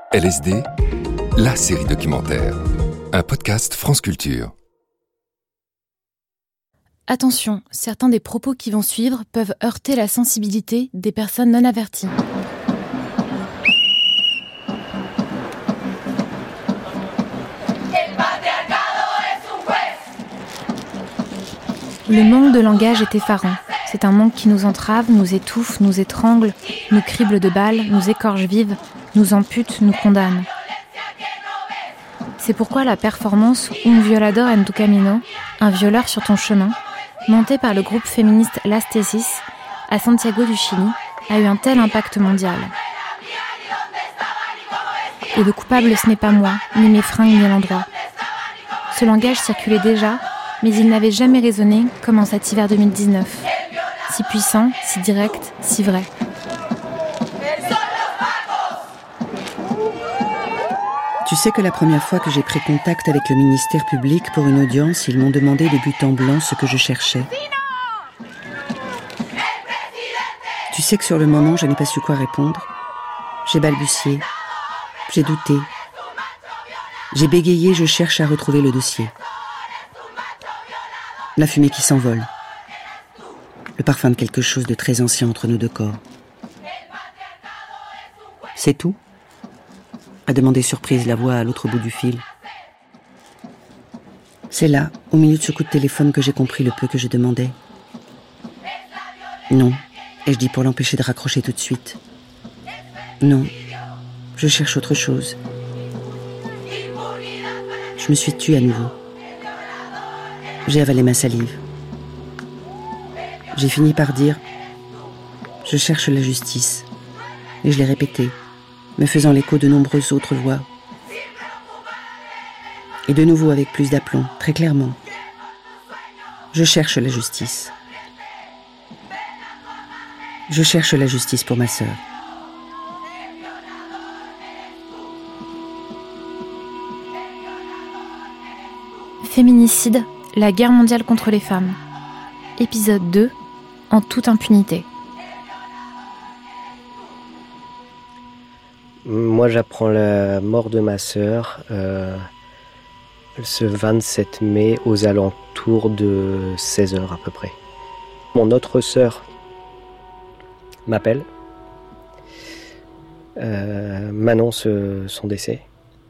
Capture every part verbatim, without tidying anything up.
L S D, la série documentaire. Un podcast France Culture. Attention, certains des propos qui vont suivre peuvent heurter la sensibilité des personnes non averties. Le manque de langage est effarant. C'est un manque qui nous entrave, nous étouffe, nous étrangle, nous crible de balles, nous écorche vive, nous ampute, nous condamne. C'est pourquoi la performance Un violador en tu camino, un violeur sur ton chemin, montée par le groupe féministe Las Tesis à Santiago du Chili, a eu un tel impact mondial. Et le coupable, ce n'est pas moi, ni mes fringues, ni l'endroit. Ce langage circulait déjà, mais il n'avait jamais résonné comme en cet hiver deux mille dix-neuf. Si puissant, si direct, si vrai. Tu sais que la première fois que j'ai pris contact avec le ministère public pour une audience, ils m'ont demandé de but en blanc ce que je cherchais. Tu sais que sur le moment, je n'ai pas su quoi répondre. J'ai balbutié, j'ai douté. J'ai bégayé, je cherche à retrouver le dossier. La fumée qui s'envole. Le parfum de quelque chose de très ancien entre nos deux corps. C'est tout ? A demandé surprise la voix à l'autre bout du fil. C'est là, au milieu de ce coup de téléphone, que j'ai compris le peu que je demandais. Non, ai-je dit pour l'empêcher de raccrocher tout de suite. Non, je cherche autre chose. Je me suis tue à nouveau. J'ai avalé ma salive. J'ai fini par dire « Je cherche la justice ». Et je l'ai répété, me faisant l'écho de nombreuses autres voix. Et de nouveau avec plus d'aplomb, très clairement. Je cherche la justice. Je cherche la justice pour ma sœur. Féminicide, la guerre mondiale contre les femmes. Épisode deux, en toute impunité. Moi, j'apprends la mort de ma sœur euh, ce vingt-sept mai aux alentours de seize heures à peu près. Mon autre sœur m'appelle, euh, m'annonce son décès.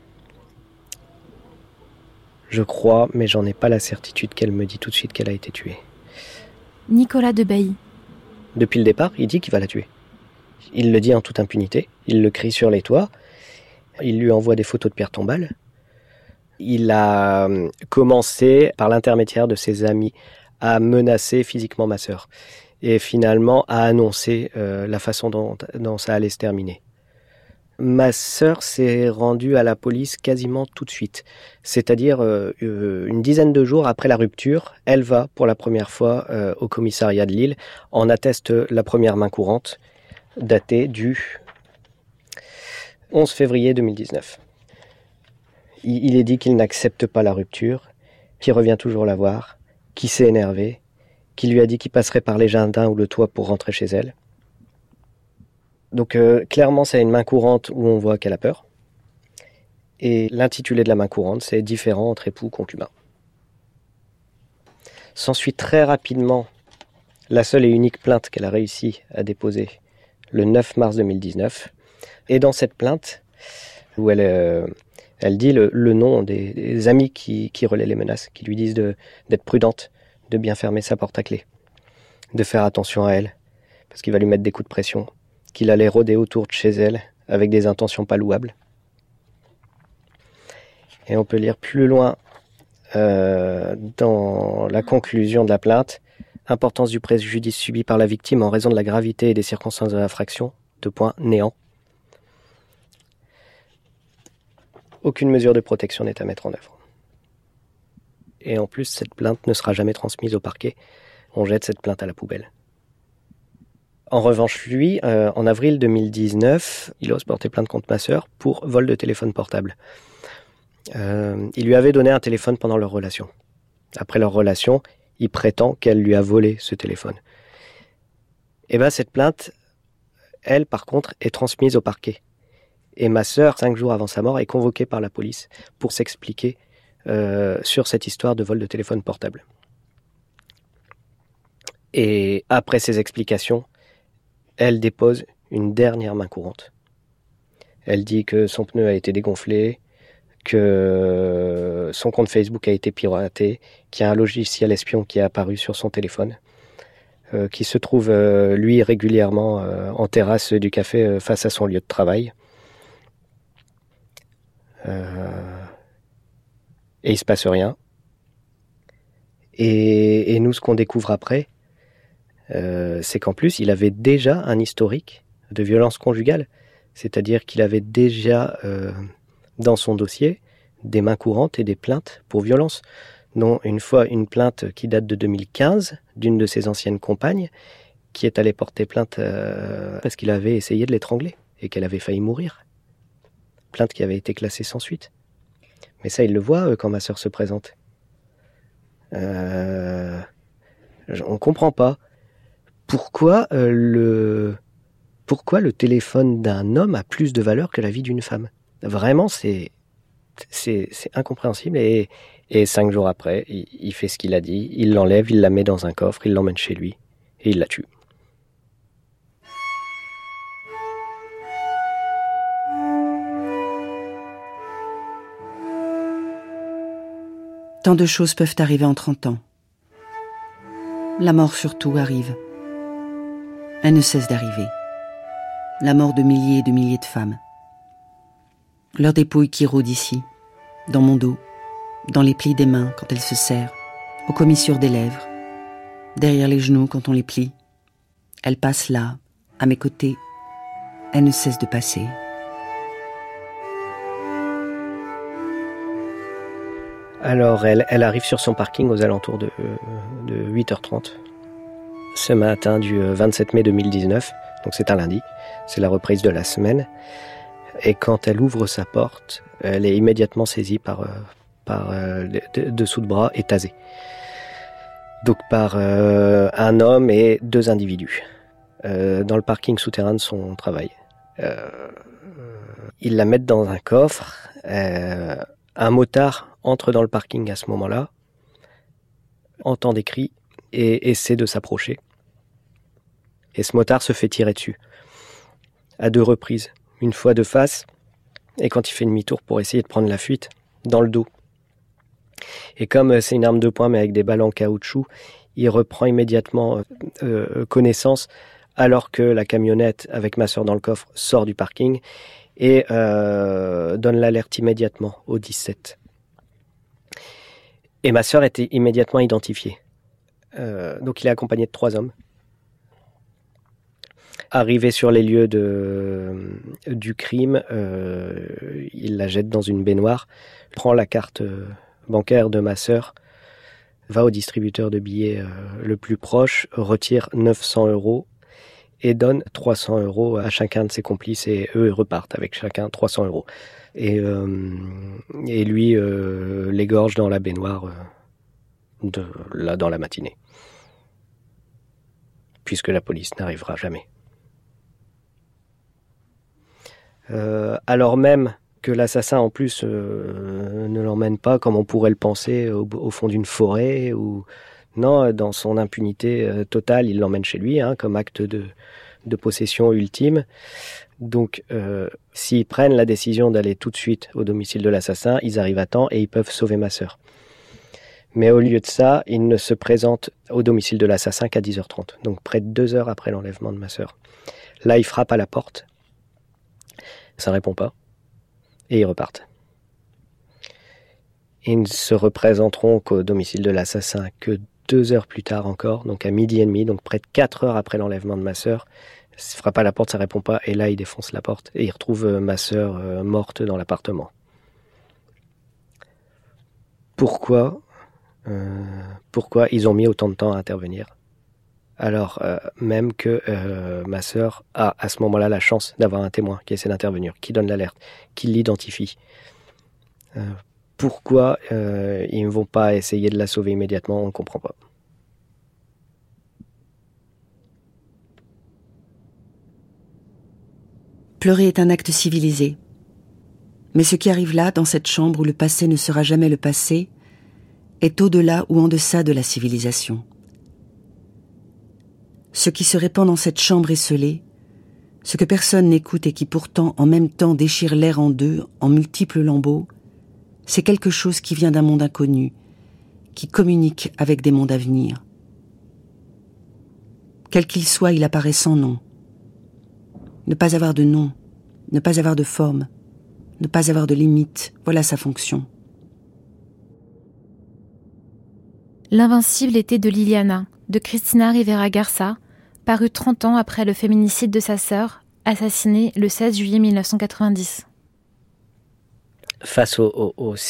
Je crois, mais j'en ai pas la certitude qu'elle me dit tout de suite qu'elle a été tuée. Nicolas de Bailly. Depuis le départ, il dit qu'il va la tuer. Il le dit en toute impunité, il le crie sur les toits, il lui envoie des photos de Pierre Tombal. Il a commencé, par l'intermédiaire de ses amis, à menacer physiquement ma sœur. Et finalement, à annoncer euh, la façon dont, dont ça allait se terminer. Ma sœur s'est rendue à la police quasiment tout de suite. C'est-à-dire euh, une dizaine de jours après la rupture, elle va pour la première fois euh, au commissariat de Lille, en atteste la première main courante, datée du onze février deux mille dix-neuf. Il, il est dit qu'il n'accepte pas la rupture, qu'il revient toujours la voir, qu'il s'est énervé, qu'il lui a dit qu'il passerait par les jardins ou le toit pour rentrer chez elle. Donc euh, clairement, c'est une main courante où on voit qu'elle a peur. Et l'intitulé de la main courante, c'est « Différent entre époux concubins ». S'ensuit très rapidement la seule et unique plainte qu'elle a réussi à déposer le neuf mars deux mille dix-neuf. Et dans cette plainte, où elle, euh, elle dit le, le nom des, des amis qui, qui relaient les menaces, qui lui disent de, d'être prudente, de bien fermer sa porte à clé, de faire attention à elle, parce qu'il va lui mettre des coups de pression, qu'il allait rôder autour de chez elle avec des intentions pas louables. Et on peut lire plus loin euh, dans la conclusion de la plainte, importance du préjudice subi par la victime en raison de la gravité et des circonstances de l'infraction, deux points, néant. Aucune mesure de protection n'est à mettre en œuvre. Et en plus, cette plainte ne sera jamais transmise au parquet. On jette cette plainte à la poubelle. En revanche, lui, euh, en avril deux mille dix-neuf, il ose porter plainte contre ma sœur pour vol de téléphone portable. Euh, il lui avait donné un téléphone pendant leur relation. Après leur relation, il prétend qu'elle lui a volé ce téléphone. Et bien, cette plainte, elle, par contre, est transmise au parquet. Et ma sœur, cinq jours avant sa mort, est convoquée par la police pour s'expliquer euh, sur cette histoire de vol de téléphone portable. Et après ces explications, elle dépose une dernière main courante. Elle dit que son pneu a été dégonflé, que son compte Facebook a été piraté, qu'il y a un logiciel espion qui est apparu sur son téléphone, euh, qui se trouve, euh, lui, régulièrement euh, en terrasse du café euh, face à son lieu de travail. Euh, et il se passe rien. Et, et nous, ce qu'on découvre après, euh, c'est qu'en plus, il avait déjà un historique de violence conjugale. C'est-à-dire qu'il avait déjà euh, dans son dossier des mains courantes et des plaintes pour violence. Dont une fois une plainte qui date de deux mille quinze d'une de ses anciennes compagnes qui est allée porter plainte euh, parce qu'il avait essayé de l'étrangler et qu'elle avait failli mourir. Plainte qui avait été classée sans suite. Mais ça, il le voit euh, quand ma sœur se présente. Euh, on ne comprend pas. Pourquoi, euh, le, pourquoi le téléphone d'un homme a plus de valeur que la vie d'une femme ? Vraiment, c'est, c'est, c'est incompréhensible. Et, et cinq jours après, il, il fait ce qu'il a dit. Il l'enlève, il la met dans un coffre, il l'emmène chez lui et il la tue. Tant de choses peuvent arriver en trente ans. La mort surtout arrive. Elle ne cesse d'arriver. La mort de milliers et de milliers de femmes. Leur dépouille qui rôde ici, dans mon dos, dans les plis des mains quand elles se serrent, aux commissures des lèvres, derrière les genoux quand on les plie. Elle passe là, à mes côtés. Elle ne cesse de passer. Alors, elle, elle arrive sur son parking aux alentours de, de huit heures trente. Ce matin du vingt-sept mai deux mille dix-neuf, donc c'est un lundi, c'est la reprise de la semaine. Et quand elle ouvre sa porte, elle est immédiatement saisie par, par euh, de, dessous de bras et tasée. Donc par euh, un homme et deux individus euh, dans le parking souterrain de son travail. Euh, ils la mettent dans un coffre. Euh, un motard entre dans le parking à ce moment-là, entend des cris et essaie de s'approcher. Et ce motard se fait tirer dessus à deux reprises. Une fois de face, et quand il fait demi-tour pour essayer de prendre la fuite, dans le dos. Et comme c'est une arme de poing mais avec des balles en caoutchouc, il reprend immédiatement euh, connaissance alors que la camionnette avec ma sœur dans le coffre sort du parking et euh, donne l'alerte immédiatement au dix-sept. Et ma sœur était immédiatement identifiée. Euh, donc il est accompagné de trois hommes. Arrivé sur les lieux de, du crime, euh, il la jette dans une baignoire, prend la carte bancaire de ma sœur, va au distributeur de billets euh, le plus proche, retire neuf cents euros et donne trois cents euros à chacun de ses complices et eux repartent avec chacun trois cents euros. Et, euh, et lui euh, l'égorge dans la baignoire euh, de, là, dans la matinée. Puisque la police n'arrivera jamais. Euh, alors même que l'assassin en plus euh, ne l'emmène pas comme on pourrait le penser au, au fond d'une forêt ou non, dans son impunité euh, totale, il l'emmène chez lui hein, comme acte de, de possession ultime. Donc euh, s'ils prennent la décision d'aller tout de suite au domicile de l'assassin, ils arrivent à temps et ils peuvent sauver ma sœur. Mais au lieu de ça, ils ne se présentent au domicile de l'assassin qu'à dix heures trente, donc près de deux heures après l'enlèvement de ma sœur. Là, ils frappent à la porte. Ça ne répond pas. Et ils repartent. Ils ne se représenteront qu'au domicile de l'assassin que deux heures plus tard encore, donc à midi et demi, donc près de quatre heures après l'enlèvement de ma sœur. Ils frappent à la porte, ça ne répond pas, et là ils défoncent la porte et ils retrouvent ma sœur euh, morte dans l'appartement. Pourquoi, euh, pourquoi ils ont mis autant de temps à intervenir ? Alors euh, même que euh, ma sœur a à ce moment-là la chance d'avoir un témoin qui essaie d'intervenir, qui donne l'alerte, qui l'identifie. Euh, pourquoi euh, ils ne vont pas essayer de la sauver immédiatement, on ne comprend pas. Pleurer est un acte civilisé, Mais ce qui arrive là, dans cette chambre où le passé ne sera jamais le passé, est au-delà ou en deçà de la civilisation. Ce qui se répand dans cette chambre esselée, ce que personne n'écoute et qui pourtant en même temps déchire l'air en deux, en multiples lambeaux, c'est quelque chose qui vient d'un monde inconnu, qui communique avec des mondes à venir. Quel qu'il soit, il apparaît sans nom. Ne pas avoir de nom, ne pas avoir de forme, ne pas avoir de limite, voilà sa fonction. L'invincible été de Liliana, de Cristina Rivera Garça, paru trente ans après le féminicide de sa sœur, assassinée le seize juillet mille neuf cent quatre-vingt-dix. Face au, au, au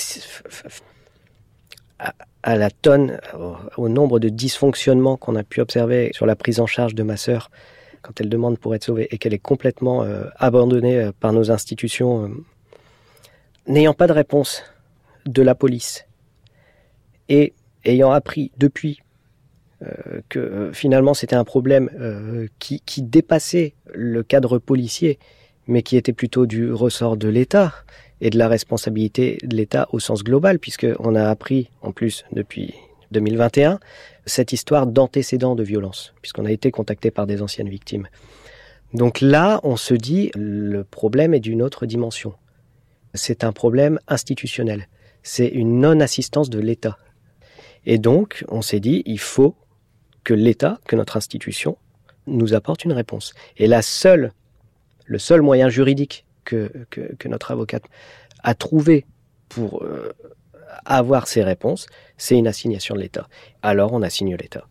à, à la tonne, au, au nombre de dysfonctionnements qu'on a pu observer sur la prise en charge de ma sœur, quand elle demande pour être sauvée et qu'elle est complètement euh, abandonnée euh, par nos institutions, euh, n'ayant pas de réponse de la police et ayant appris depuis euh, que euh, finalement c'était un problème euh, qui, qui dépassait le cadre policier, mais qui était plutôt du ressort de l'État et de la responsabilité de l'État au sens global, puisqu'on a appris, en plus, depuis deux mille vingt et un, cette histoire d'antécédents de violence, puisqu'on a été contacté par des anciennes victimes. Donc là, on se dit, le problème est d'une autre dimension. C'est un problème institutionnel. C'est une non-assistance de l'État. Et donc, on s'est dit, il faut que l'État, que notre institution, nous apporte une réponse. Et la seule, le seul moyen juridique que, que, que notre avocate a trouvé pour euh, avoir ces réponses, c'est une assignation de l'État. Alors, on assigne l'État.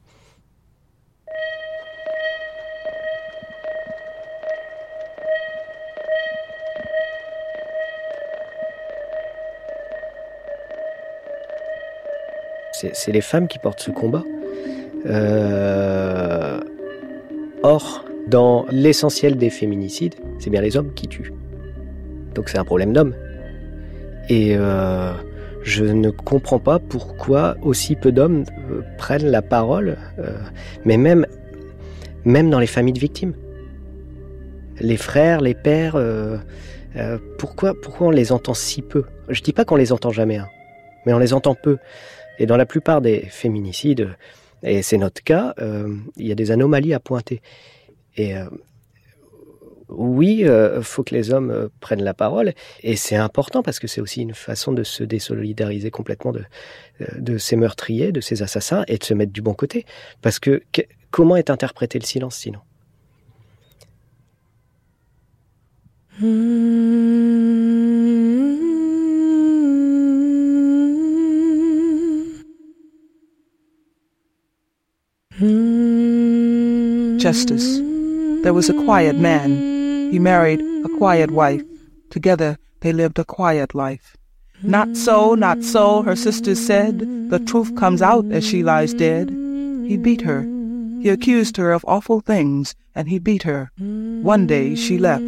C'est, c'est les femmes qui portent ce combat. Euh... Or, dans l'essentiel des féminicides, c'est bien les hommes qui tuent. Donc c'est un problème d'hommes. Et euh, je ne comprends pas pourquoi aussi peu d'hommes euh, prennent la parole, euh, mais même, même dans les familles de victimes. Les frères, les pères, euh, euh, pourquoi, pourquoi on les entend si peu ? Je dis pas qu'on les entend jamais, hein, mais on les entend peu. Et dans la plupart des féminicides, et c'est notre cas, euh, il y a des anomalies à pointer. Et euh, oui, il euh, faut que les hommes euh, prennent la parole, et c'est important parce que c'est aussi une façon de se désolidariser complètement de, de ces meurtriers, de ces assassins, et de se mettre du bon côté. Parce que, que comment est interprété le silence sinon ? Justice. There was a quiet man. He married a quiet wife. Together they lived a quiet life. Not so, not so, her sisters said. The truth comes out as she lies dead. He beat her. He accused her of awful things, and he beat her. One day she left.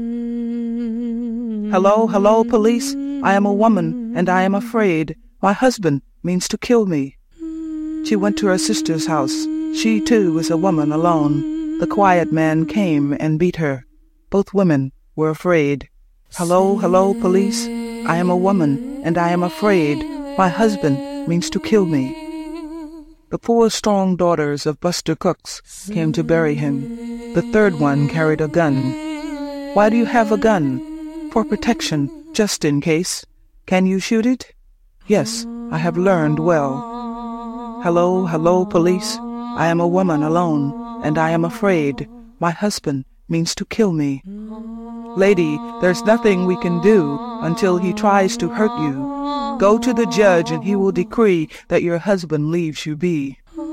Hello, hello, police. I am a woman, and I am afraid. My husband means to kill me. She went to her sister's house. She, too, was a woman alone. The quiet man came and beat her. Both women were afraid. Hello, hello, police. I am a woman, and I am afraid. My husband means to kill me. The four strong daughters of Buster Cooks came to bury him. The third one carried a gun. Why do you have a gun? For protection, just in case. Can you shoot it? Yes, I have learned well. Hello, hello, police. I am a woman alone, and I am afraid. My husband means to kill me. Lady, there's nothing we can do until he tries to hurt you. Go to the judge and he will decree that your husband leaves you be.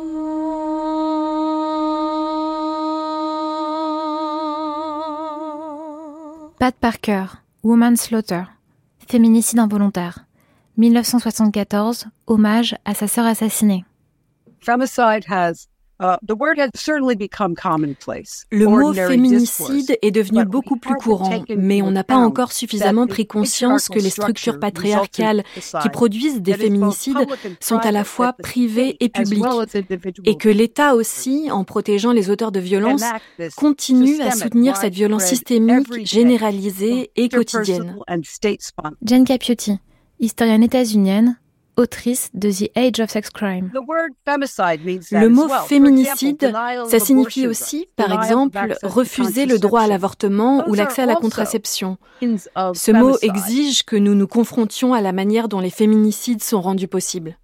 Pat Parker, Woman Slaughter, féminicide involontaire. mille neuf cent soixante-quatorze, hommage à sa sœur assassinée. Femicide has Le mot féminicide est devenu beaucoup plus courant, mais on n'a pas encore suffisamment pris conscience que les structures patriarcales qui produisent des féminicides sont à la fois privées et publiques, et que l'État aussi, en protégeant les auteurs de violences, continue à soutenir cette violence systémique, généralisée et quotidienne. Jen Cappiotti, historienne états-unienne, autrice de The Age of Sex Crime. Le mot féminicide, ça signifie aussi, par exemple, refuser le droit à l'avortement ou l'accès à la contraception. Ce mot exige que nous nous confrontions à la manière dont les féminicides sont rendus possibles.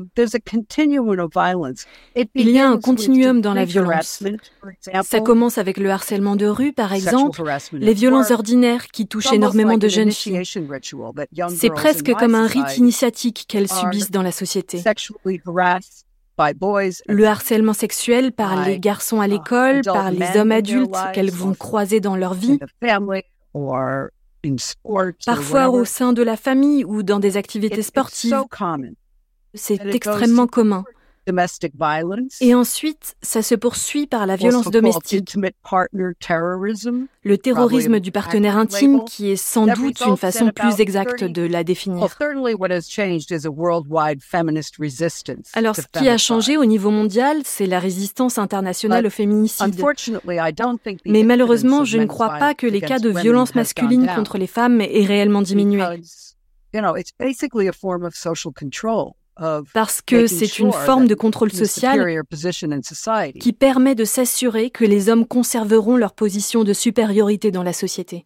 Il y a un continuum dans la violence. Ça commence avec le harcèlement de rue, par exemple, les violences ordinaires qui touchent énormément de jeunes filles. C'est presque comme un rite initiatique qu'elles subissent dans la société. Le harcèlement sexuel par les garçons à l'école, par les hommes adultes qu'elles vont croiser dans leur vie, parfois au sein de la famille ou dans des activités sportives. C'est extrêmement commun. Et ensuite, ça se poursuit par la violence domestique, le terrorisme du partenaire intime, qui est sans doute une façon plus exacte de la définir. Alors, ce qui a changé au niveau mondial, c'est la résistance internationale au féminicide. Mais malheureusement, je ne crois pas que les cas de violence masculine contre les femmes aient réellement diminué. Parce que c'est une forme de contrôle social qui permet de s'assurer que les hommes conserveront leur position de supériorité dans la société.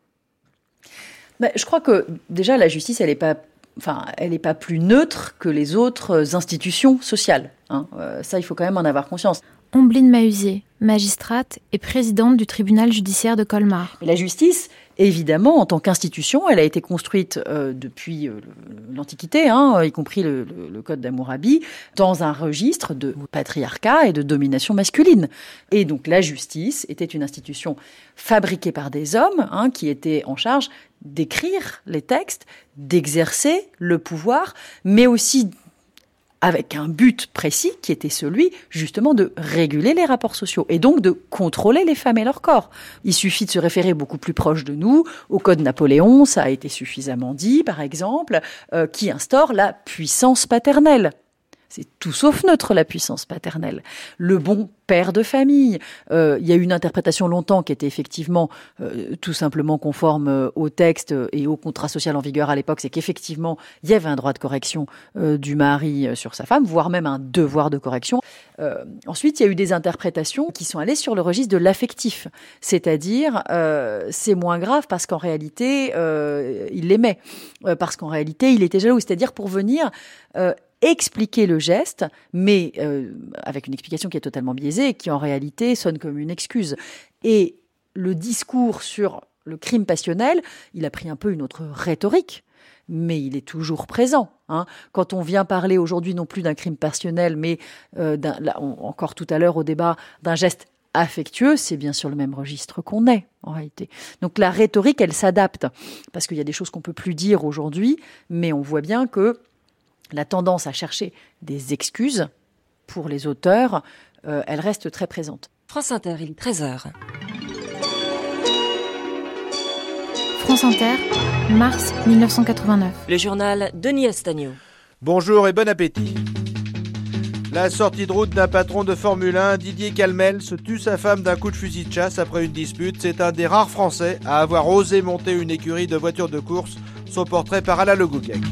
Bah, je crois que déjà la justice, elle n'est pas, enfin, elle n'est pas plus neutre que les autres institutions sociales. Hein. Euh, ça, il faut quand même en avoir conscience. Ombline Mahuzier, magistrate et présidente du tribunal judiciaire de Colmar. La justice, évidemment, en tant qu'institution, elle a été construite euh, depuis euh, l'Antiquité, hein, y compris le, le, le Code d'Hammurabi, dans un registre de patriarcat et de domination masculine. Et donc la justice était une institution fabriquée par des hommes, hein, qui étaient en charge d'écrire les textes, d'exercer le pouvoir, mais aussi avec un but précis qui était celui, justement, de réguler les rapports sociaux et donc de contrôler les femmes et leur corps. Il suffit de se référer beaucoup plus proche de nous au Code Napoléon, ça a été suffisamment dit, par exemple, euh, qui instaure la puissance paternelle. C'est tout sauf neutre, la puissance paternelle. Le bon père de famille. Euh, il y a eu une interprétation longtemps qui était effectivement euh, tout simplement conforme euh, au texte et au contrat social en vigueur à l'époque, c'est qu'effectivement, il y avait un droit de correction euh, du mari euh, sur sa femme, voire même un devoir de correction. Euh, ensuite, il y a eu des interprétations qui sont allées sur le registre de l'affectif. C'est-à-dire, euh, c'est moins grave parce qu'en réalité, euh, il l'aimait. Euh, parce qu'en réalité, il était jaloux. C'est-à-dire pour venir... Euh, expliquer le geste, mais euh, avec une explication qui est totalement biaisée et qui en réalité sonne comme une excuse. Et le discours sur le crime passionnel, il a pris un peu une autre rhétorique, mais il est toujours présent. Hein. Quand on vient parler aujourd'hui non plus d'un crime passionnel, mais euh, d'un, là, on, encore tout à l'heure au débat, d'un geste affectueux, c'est bien sur le même registre qu'on est, en réalité. Donc la rhétorique, elle s'adapte, parce qu'il y a des choses qu'on ne peut plus dire aujourd'hui, mais on voit bien que la tendance à chercher des excuses pour les auteurs, euh, elle reste très présente. France Inter, il est treize heures. France Inter, mars mille neuf cent quatre-vingt-neuf. Le journal Denis Astagno. Bonjour et bon appétit. La sortie de route d'un patron de Formule un, Didier Calmel, se tue sa femme d'un coup de fusil de chasse après une dispute. C'est un des rares Français à avoir osé monter une écurie de voitures de course. Son portrait par Alain Le Gouguec.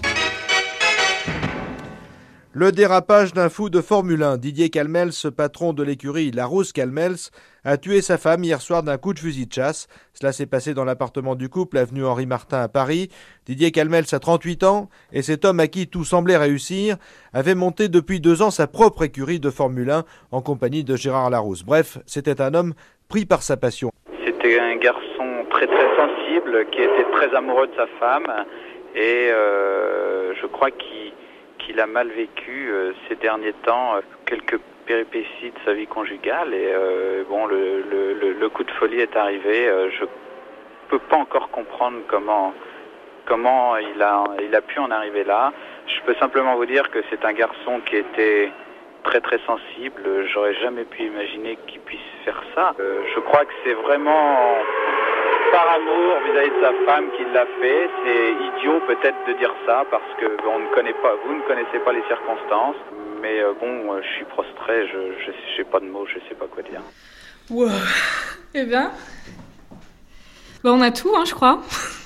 Le dérapage d'un fou de Formule un. Didier Calmels, patron de l'écurie Larousse Calmels, a tué sa femme hier soir d'un coup de fusil de chasse. Cela s'est passé dans l'appartement du couple, avenue Henri Martin à Paris. Didier Calmels a trente-huit ans et cet homme à qui tout semblait réussir avait monté depuis deux ans sa propre écurie de Formule un en compagnie de Gérard Larousse. Bref, c'était un homme pris par sa passion. C'était un garçon très très sensible qui était très amoureux de sa femme et euh, je crois qu'il Il a mal vécu euh, ces derniers temps euh, quelques péripéties de sa vie conjugale et euh, bon le, le, le coup de folie est arrivé. Euh, je peux pas encore comprendre comment comment il a il a pu en arriver là. Je peux simplement vous dire que c'est un garçon qui était très très sensible. J'aurais jamais pu imaginer qu'il puisse faire ça. Euh, je crois que c'est vraiment par amour vis-à-vis de sa femme qu'il l'a fait. C'est idiot peut-être de dire ça parce que on ne connaît pas, vous ne connaissez pas les circonstances. Mais euh, bon, euh, je suis prostré, je je sais pas de mots, je sais pas quoi dire. Wow. Eh bien, bah on a tout, hein, je crois.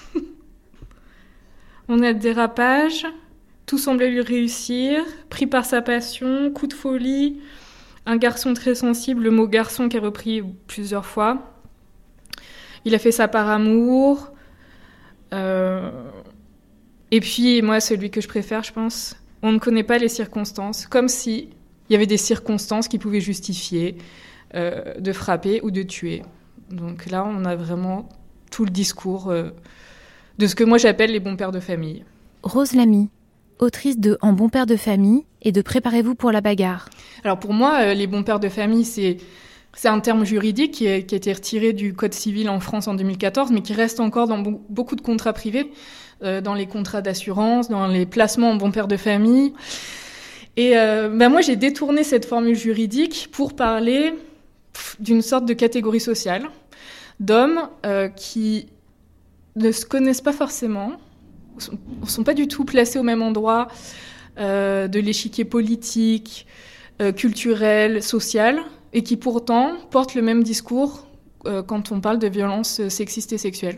On a dérapage, tout semblait lui réussir, pris par sa passion, coup de folie, un garçon très sensible, le mot garçon qui est repris plusieurs fois. Il a fait ça par amour. Euh... Et puis, moi, celui que je préfère, je pense, on ne connaît pas les circonstances, comme si il y avait des circonstances qui pouvaient justifier euh, de frapper ou de tuer. Donc là, on a vraiment tout le discours euh, de ce que moi j'appelle les bons pères de famille. Rose Lamy, autrice de En bon père de famille et de Préparez-vous pour la bagarre. Alors pour moi, euh, les bons pères de famille, c'est, c'est un terme juridique qui, est, qui a été retiré du Code civil en France en deux mille quatorze, mais qui reste encore dans bo- beaucoup de contrats privés, euh, dans les contrats d'assurance, dans les placements en bon père de famille. Et euh, ben moi, j'ai détourné cette formule juridique pour parler pff, d'une sorte de catégorie sociale d'hommes euh, qui ne se connaissent pas forcément, ne sont pas du tout placés au même endroit euh, de l'échiquier politique, euh, culturel, social, et qui pourtant portent le même discours euh, quand on parle de violences sexistes et sexuelles.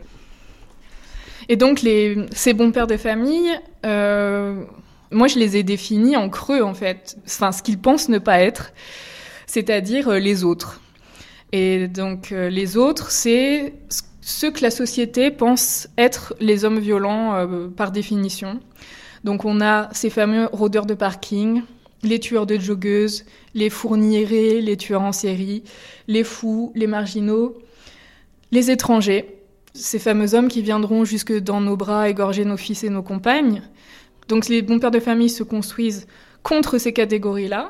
Et donc, les, ces bons pères de famille, euh, moi, je les ai définis en creux, en fait. Enfin, ce qu'ils pensent ne pas être, c'est-à-dire euh, les autres. Et donc, euh, les autres, c'est ceux que la société pense être les hommes violents euh, par définition. Donc, on a ces fameux rôdeurs de parking, les tueurs de joggeuses, les fourniérés, les tueurs en série, les fous, les marginaux, les étrangers, ces fameux hommes qui viendront jusque dans nos bras égorger nos fils et nos compagnes. Donc, les bons pères de famille se construisent contre ces catégories-là.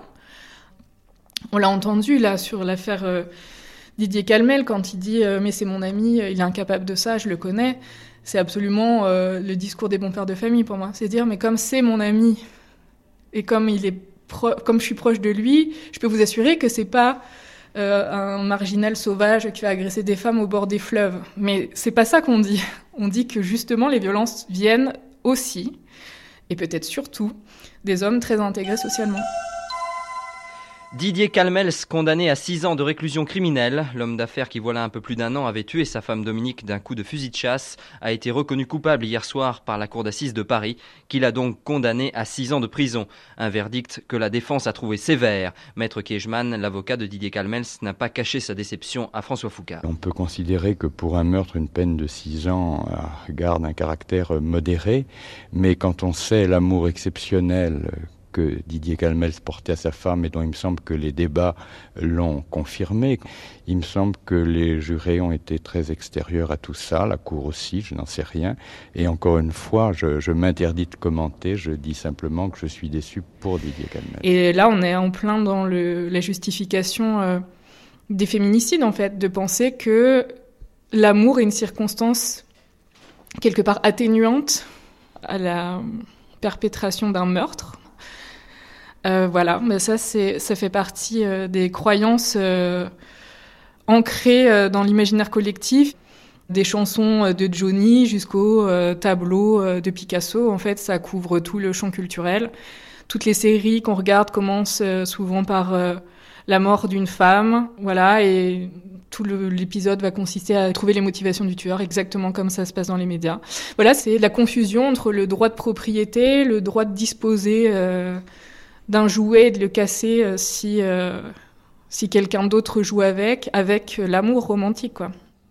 On l'a entendu, là, sur l'affaire euh, Didier Calmel, quand il dit euh, « mais c'est mon ami, il est incapable de ça, je le connais », c'est absolument euh, le discours des bons pères de famille pour moi. C'est dire « mais comme c'est mon ami, et comme, il est pro- comme je suis proche de lui, je peux vous assurer que c'est pas euh, un marginal sauvage qui va agresser des femmes au bord des fleuves ». Mais c'est pas ça qu'on dit. On dit que justement les violences viennent aussi, et peut-être surtout, des hommes très intégrés socialement. Didier Calmels, condamné à six ans de réclusion criminelle, l'homme d'affaires qui voilà un peu plus d'un an avait tué sa femme Dominique d'un coup de fusil de chasse, a été reconnu coupable hier soir par la cour d'assises de Paris, qui l'a donc condamné à six ans de prison. Un verdict que la défense a trouvé sévère. Maître Kiejman, l'avocat de Didier Calmels, n'a pas caché sa déception à François Foucault. On peut considérer que pour un meurtre, une peine de six ans garde un caractère modéré, mais quand on sait l'amour exceptionnel que Didier Calmels portait à sa femme et dont il me semble que les débats l'ont confirmé. Il me semble que les jurés ont été très extérieurs à tout ça, la cour aussi, je n'en sais rien. Et encore une fois, je, je m'interdis de commenter, je dis simplement que je suis déçu pour Didier Calmels. Et là, on est en plein dans le, la justification euh, des féminicides, en fait, de penser que l'amour est une circonstance quelque part atténuante à la perpétration d'un meurtre. Euh, voilà, mais ça, c'est, ça fait partie euh, des croyances euh, ancrées euh, dans l'imaginaire collectif, des chansons de Johnny jusqu'aux euh, tableaux euh, de Picasso. En fait, ça couvre tout le champ culturel. Toutes les séries qu'on regarde commencent euh, souvent par euh, la mort d'une femme, voilà, et tout le, l'épisode va consister à trouver les motivations du tueur, exactement comme ça se passe dans les médias. Voilà, c'est la confusion entre le droit de propriété, le droit de disposer euh, d'un jouet et de le casser euh, si, euh, si quelqu'un d'autre joue avec, avec euh, l'amour romantique, quoi.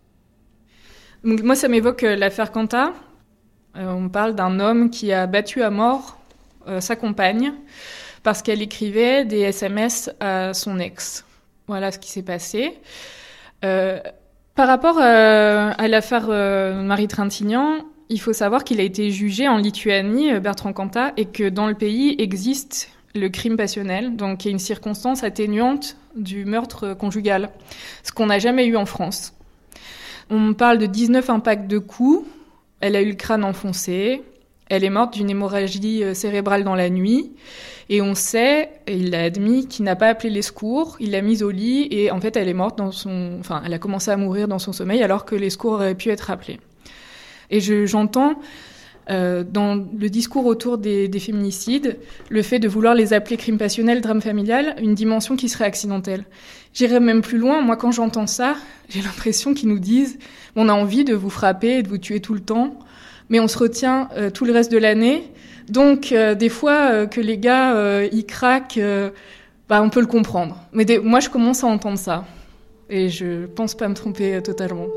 Donc, moi, ça m'évoque euh, l'affaire Quentin. Euh, on parle d'un homme qui a battu à mort euh, sa compagne parce qu'elle écrivait des S M S à son ex. Voilà ce qui s'est passé. Euh, par rapport euh, à l'affaire euh, Marie Trintignant, il faut savoir qu'il a été jugé en Lituanie, Bertrand Cantat, et que dans le pays existe le crime passionnel, donc qui est une circonstance atténuante du meurtre conjugal, ce qu'on n'a jamais eu en France. On parle de dix-neuf impacts de coups, elle a eu le crâne enfoncé, Elle est morte d'une hémorragie cérébrale dans la nuit. Et on sait, et il l'a admis, qu'il n'a pas appelé les secours. Il l'a mise au lit et en fait, elle est morte dans son... Enfin, elle a commencé à mourir dans son sommeil alors que les secours auraient pu être appelés. Et je, j'entends euh, dans le discours autour des, des féminicides le fait de vouloir les appeler crimes passionnels, drame familial, une dimension qui serait accidentelle. J'irais même plus loin. Moi, quand j'entends ça, j'ai l'impression qu'ils nous disent « on a envie de vous frapper et de vous tuer tout le temps ». Mais on se retient euh, tout le reste de l'année. Donc, euh, des fois, euh, que les gars, euh, ils craquent, euh, bah, on peut le comprendre. Mais des... moi, je commence à entendre ça. Et je pense pas me tromper euh, totalement.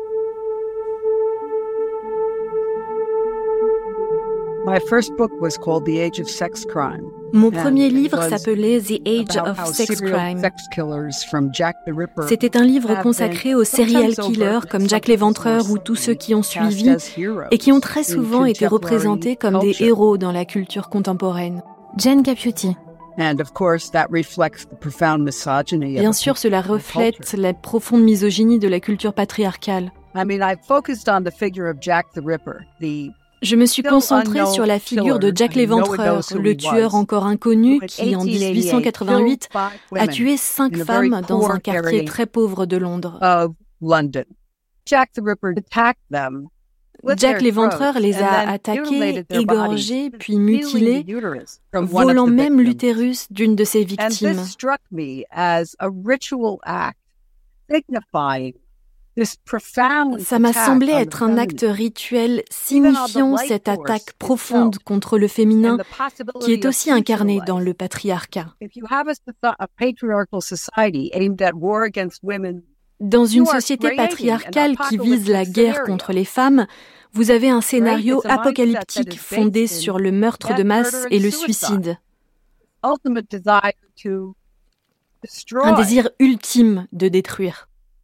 My first book was called The Age of Sex Crime. Mon premier livre s'appelait The Age of Sex Crime. C'était un livre consacré aux serial killers comme Jack l'Éventreur ou tous ceux qui ont suivi et qui ont très souvent été représentés comme des héros dans la culture contemporaine. Jen Caputi. Bien sûr, cela reflète la profonde misogynie de la culture patriarcale. Je me suis concentrée sur la figure de Jack l'Éventreur, le tueur encore inconnu qui, en dix-huit cent quatre-vingt-huit, a tué cinq femmes dans un quartier très pauvre de Londres. Jack l'Éventreur les a attaqués, égorgés, puis mutilés, volant même l'utérus d'une de ses victimes. Ça m'a semblé être un acte rituel signifiant cette attaque profonde contre le féminin qui est aussi incarnée dans le patriarcat. Dans une société patriarcale qui vise la guerre contre les femmes, vous avez un scénario apocalyptique fondé sur le meurtre de masse et le suicide. Un désir ultime de détruire.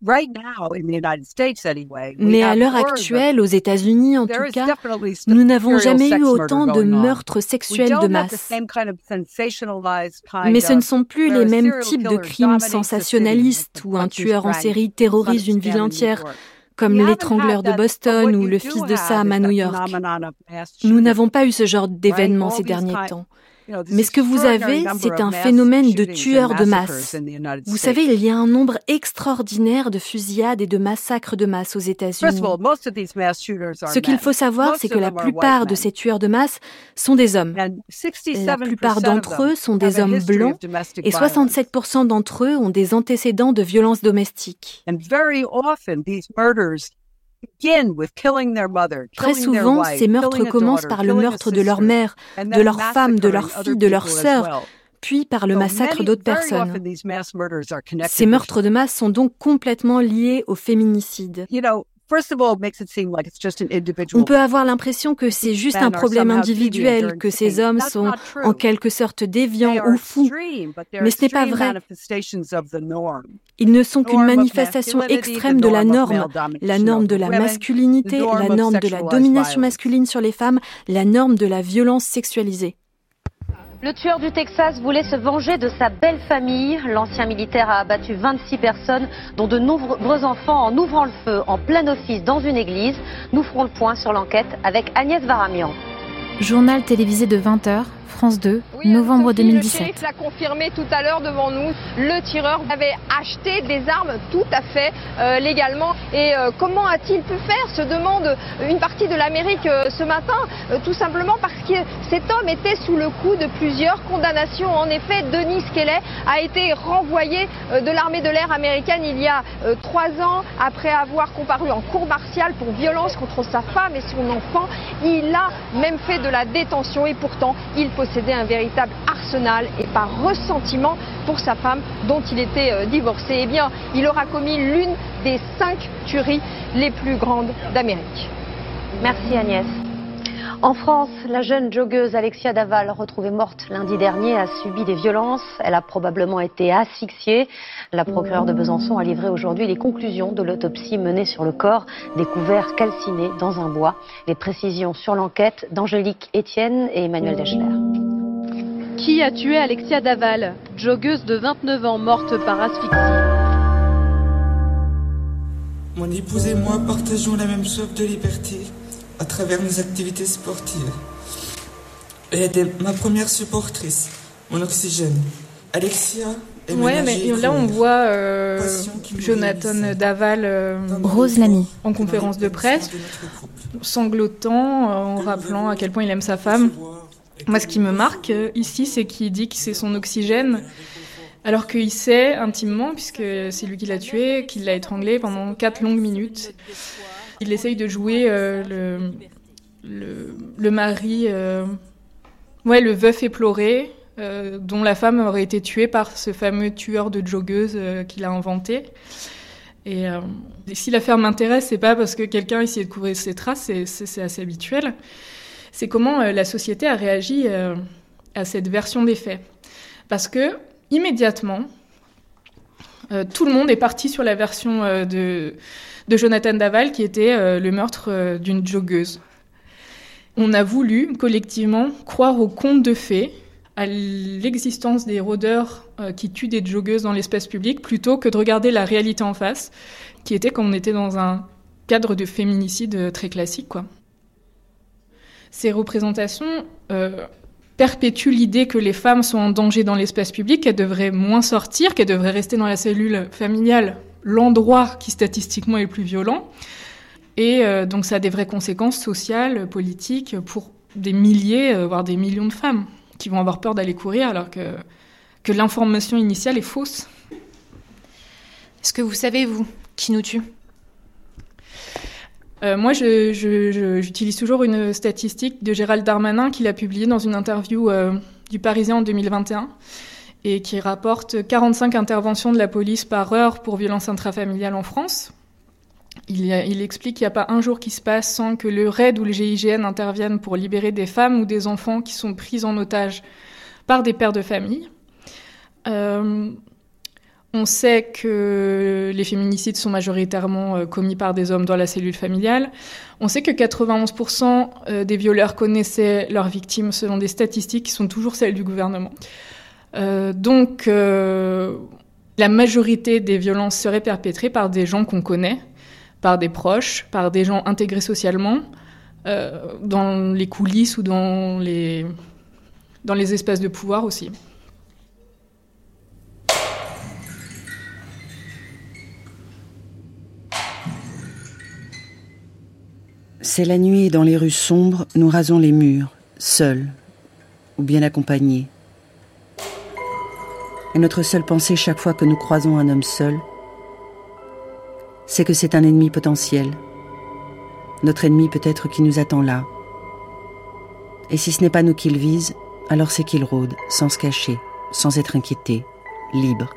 Mais à l'heure actuelle, aux États-Unis en tout cas, nous n'avons jamais eu autant de meurtres sexuels de masse. Mais ce ne sont plus les mêmes types de crimes sensationnalistes où un tueur en série terrorise une ville entière, comme l'étrangleur de Boston ou le fils de Sam à New York. Nous n'avons pas eu ce genre d'événements ces derniers temps. Mais ce que vous avez, c'est un phénomène de tueurs de masse. Vous savez, il y a un nombre extraordinaire de fusillades et de massacres de masse aux États-Unis. Ce qu'il faut savoir, c'est que la plupart de ces tueurs de masse sont des hommes. La plupart d'entre eux sont des hommes blancs et soixante-sept pour cent d'entre eux ont des antécédents de violences domestiques. Très souvent, ces meurtres commencent par le meurtre de leur mère, de leur femme, de leur fille, de leur sœur, puis par le massacre d'autres personnes. Ces meurtres de masse sont donc complètement liés au féminicide. On peut avoir l'impression que c'est juste un problème individuel, que ces hommes sont en quelque sorte déviants ou fous. Mais ce n'est pas vrai. Ils ne sont qu'une manifestation extrême de la norme, la norme de la masculinité, la norme de la domination masculine sur les femmes, la norme de la violence sexualisée. Le tueur du Texas voulait se venger de sa belle famille. L'ancien militaire a abattu vingt-six personnes, dont de nombreux enfants, en ouvrant le feu en plein office dans une église. Nous ferons le point sur l'enquête avec Agnès Varamian. Journal télévisé de vingt heures, France deux, oui, novembre deux mille dix-sept. Le shérif l'a confirmé tout à l'heure devant nous. Le tireur avait acheté des armes tout à fait euh, légalement. Et euh, comment a-t-il pu faire, se demande une partie de l'Amérique euh, ce matin, euh, tout simplement parce que cet homme était sous le coup de plusieurs condamnations. En effet, Denis Kelly a été renvoyé euh, de l'armée de l'air américaine il y a euh, trois ans après avoir comparu en cour martiale pour violence contre sa femme et son enfant. Il a même fait de la détention et pourtant il possédait un véritable arsenal et par ressentiment pour sa femme dont il était euh, divorcé, eh bien, il aura commis l'une des cinq tueries les plus grandes d'Amérique. Merci Agnès. En France, la jeune joggeuse Alexia Daval, retrouvée morte lundi dernier, a subi des violences. Elle a probablement été asphyxiée. La procureure de Besançon a livré aujourd'hui les conclusions de l'autopsie menée sur le corps, découvert calciné dans un bois. Les précisions sur l'enquête d'Angélique Etienne et Emmanuel Dechler. Qui a tué Alexia Daval, joggeuse de vingt-neuf ans, morte par asphyxie? Mon épouse et moi partageons la même soif de liberté à travers nos activités sportives. Elle était ma première supportrice, mon oxygène. Alexia est Ouais, mais là on voit euh, Jonathan Daval euh, Rose Lamy en conférence de presse, sanglotant, euh, en rappelant à quel point il aime sa femme. Moi, ce qui me marque euh, ici, c'est qu'il dit que c'est son oxygène, alors qu'il sait intimement, puisque c'est lui qui l'a tué, qu'il l'a étranglé pendant quatre longues minutes. Il essaye de jouer euh, le, le, le mari, euh, ouais, le veuf éploré, euh, dont la femme aurait été tuée par ce fameux tueur de joggeuses euh, qu'il a inventé. Et, euh, et si l'affaire m'intéresse, c'est pas parce que quelqu'un essayait de couvrir ses traces, c'est, c'est, c'est assez habituel. C'est comment euh, la société a réagi euh, à cette version des faits. Parce que, immédiatement, euh, tout le monde est parti sur la version euh, de, de Jonathan Daval, qui était euh, le meurtre euh, d'une joggeuse. On a voulu, collectivement, croire au conte de fées, à l'existence des rôdeurs euh, qui tuent des joggeuses dans l'espace public, plutôt que de regarder la réalité en face, qui était qu'on était dans un cadre de féminicide très classique, quoi. Ces représentations euh, perpétuent l'idée que les femmes sont en danger dans l'espace public, qu'elles devraient moins sortir, qu'elles devraient rester dans la cellule familiale, l'endroit qui statistiquement est le plus violent. Et euh, donc ça a des vraies conséquences sociales, politiques, pour des milliers, euh, voire des millions de femmes qui vont avoir peur d'aller courir alors que, que l'information initiale est fausse. Est-ce que vous savez, vous, qui nous tue ? Euh, moi, je, je, je, j'utilise toujours une statistique de Gérald Darmanin qu'il a publiée dans une interview euh, du Parisien en deux mille vingt et un et qui rapporte quarante-cinq interventions de la police par heure pour violences intrafamiliales en France. Il, y a, il explique qu'il n'y a pas un jour qui se passe sans que le R A I D ou le G I G N interviennent pour libérer des femmes ou des enfants qui sont pris en otage par des pères de famille. Euh, On sait que les féminicides sont majoritairement commis par des hommes dans la cellule familiale. On sait que quatre-vingt-onze pour cent des violeurs connaissaient leurs victimes selon des statistiques qui sont toujours celles du gouvernement. Euh, donc, euh, la majorité des violences seraient perpétrées par des gens qu'on connaît, par des proches, par des gens intégrés socialement, euh, dans les coulisses ou dans les, dans les espaces de pouvoir aussi. C'est la nuit et dans les rues sombres, nous rasons les murs, seuls ou bien accompagnés. Et notre seule pensée chaque fois que nous croisons un homme seul, c'est que c'est un ennemi potentiel. Notre ennemi peut-être qui nous attend là. Et si ce n'est pas nous qu'il vise, alors c'est qu'il rôde, sans se cacher, sans être inquiété, libre.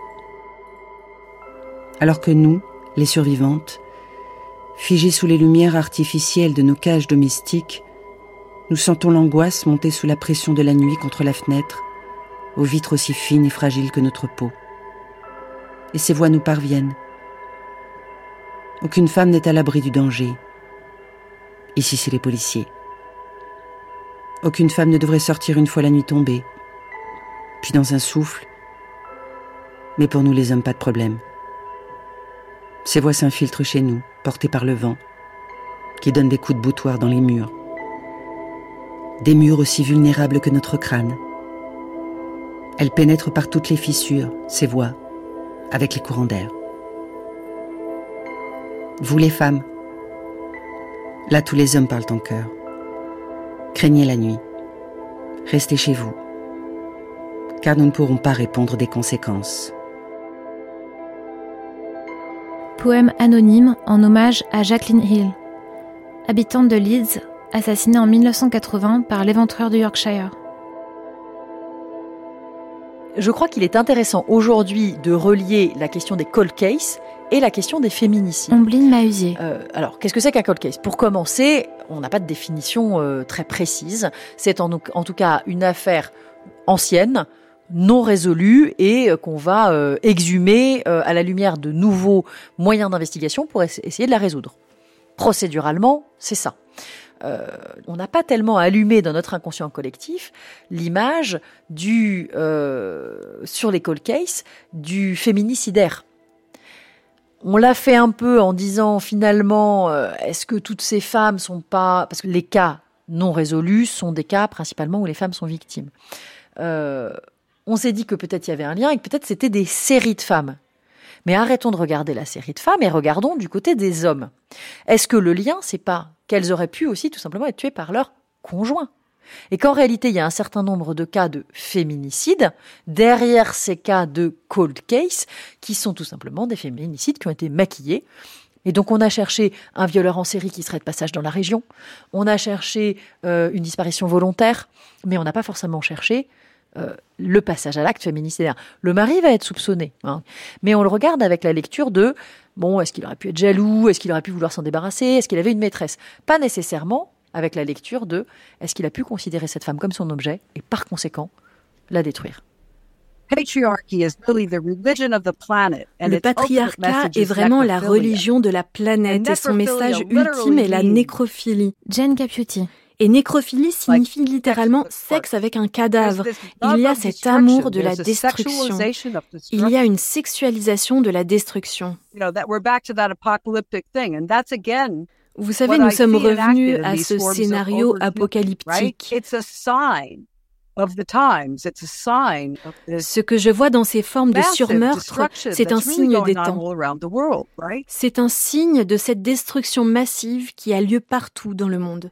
Alors que nous, les survivantes, figés sous les lumières artificielles de nos cages domestiques, nous sentons l'angoisse monter sous la pression de la nuit contre la fenêtre, aux vitres aussi fines et fragiles que notre peau. Et ces voix nous parviennent. Aucune femme n'est à l'abri du danger. Ici, c'est les policiers. Aucune femme ne devrait sortir une fois la nuit tombée. Puis dans un souffle. Mais pour nous les hommes, pas de problème. Ces voix s'infiltrent chez nous, portées par le vent, qui donne des coups de boutoir dans les murs. Des murs aussi vulnérables que notre crâne. Elles pénètrent par toutes les fissures, ces voix, avec les courants d'air. Vous les femmes, là tous les hommes parlent en chœur. Craignez la nuit. Restez chez vous, car nous ne pourrons pas répondre des conséquences. Poème anonyme en hommage à Jacqueline Hill, habitante de Leeds, assassinée en mille neuf cent quatre-vingts par l'éventreur du Yorkshire. Je crois qu'il est intéressant aujourd'hui de relier la question des cold cases et la question des féminicides. Ombline Mahuzier. Euh, alors, qu'est-ce que c'est qu'un cold case ? Pour commencer, on n'a pas de définition euh, très précise. C'est en, en tout cas une affaire ancienne, non résolue et euh, qu'on va euh, exhumer euh, à la lumière de nouveaux moyens d'investigation pour essa- essayer de la résoudre. Procéduralement, c'est ça. Euh, on n'a pas tellement allumé dans notre inconscient collectif l'image du euh, sur les cold cases du féminicidaire. On l'a fait un peu en disant finalement euh, est-ce que toutes ces femmes sont pas, parce que les cas non résolus sont des cas principalement où les femmes sont victimes. Euh, on s'est dit que peut-être il y avait un lien et que peut-être c'était des séries de femmes. Mais arrêtons de regarder la série de femmes et regardons du côté des hommes. Est-ce que le lien, c'est pas qu'elles auraient pu aussi tout simplement être tuées par leur conjoint ? Et qu'en réalité, il y a un certain nombre de cas de féminicide derrière ces cas de cold case qui sont tout simplement des féminicides qui ont été maquillés. Et donc on a cherché un violeur en série qui serait de passage dans la région, on a cherché euh, une disparition volontaire, mais on n'a pas forcément cherché euh, le passage à l'acte féminicidaire. Le mari va être soupçonné, hein, mais on le regarde avec la lecture de bon, est-ce qu'il aurait pu être jaloux, est-ce qu'il aurait pu vouloir s'en débarrasser, est-ce qu'il avait une maîtresse ? Pas nécessairement avec la lecture de est-ce qu'il a pu considérer cette femme comme son objet et par conséquent la détruire. Le patriarcat est vraiment la religion de la planète et son message ultime est la nécrophilie. Jen Caputi. Et nécrophilie signifie littéralement sexe avec un cadavre. Il y a cet amour de la destruction. Il y a une sexualisation de la destruction. Vous savez, nous sommes revenus à ce scénario apocalyptique. Ce que je vois dans ces formes de surmeurtre, c'est un signe des temps. C'est un signe de cette destruction massive qui a lieu partout dans le monde.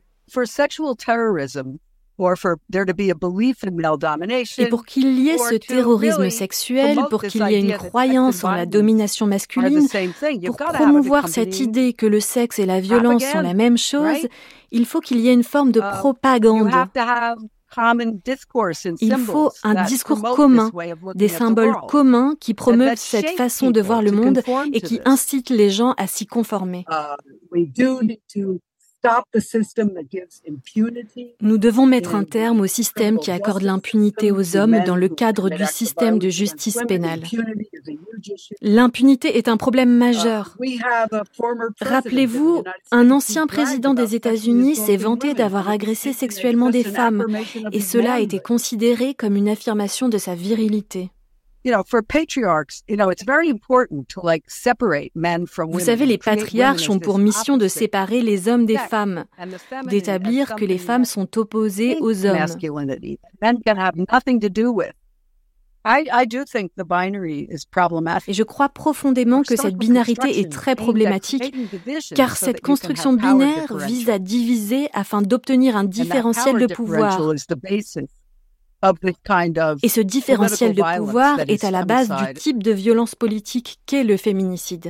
Et pour qu'il y ait ce terrorisme sexuel, pour qu'il y ait une croyance en la domination masculine, pour promouvoir cette idée que le sexe et la violence sont la même chose, il faut qu'il y ait une forme de propagande. Il faut un discours commun, des symboles communs qui promeuvent cette façon de voir le monde et qui incitent les gens à s'y conformer. Nous devons mettre un terme au système qui accorde l'impunité aux hommes dans le cadre du système de justice pénale. L'impunité est un problème majeur. Rappelez-vous, un ancien président des États-Unis s'est vanté d'avoir agressé sexuellement des femmes, et cela a été considéré comme une affirmation de sa virilité. Vous savez, les patriarches ont pour mission de séparer les hommes des femmes, d'établir que les femmes sont opposées aux hommes. Et je crois profondément que cette binarité est très problématique, car cette construction binaire vise à diviser afin d'obtenir un différentiel de pouvoir. Et ce différentiel de pouvoir est à la base du type de violence politique qu'est le féminicide.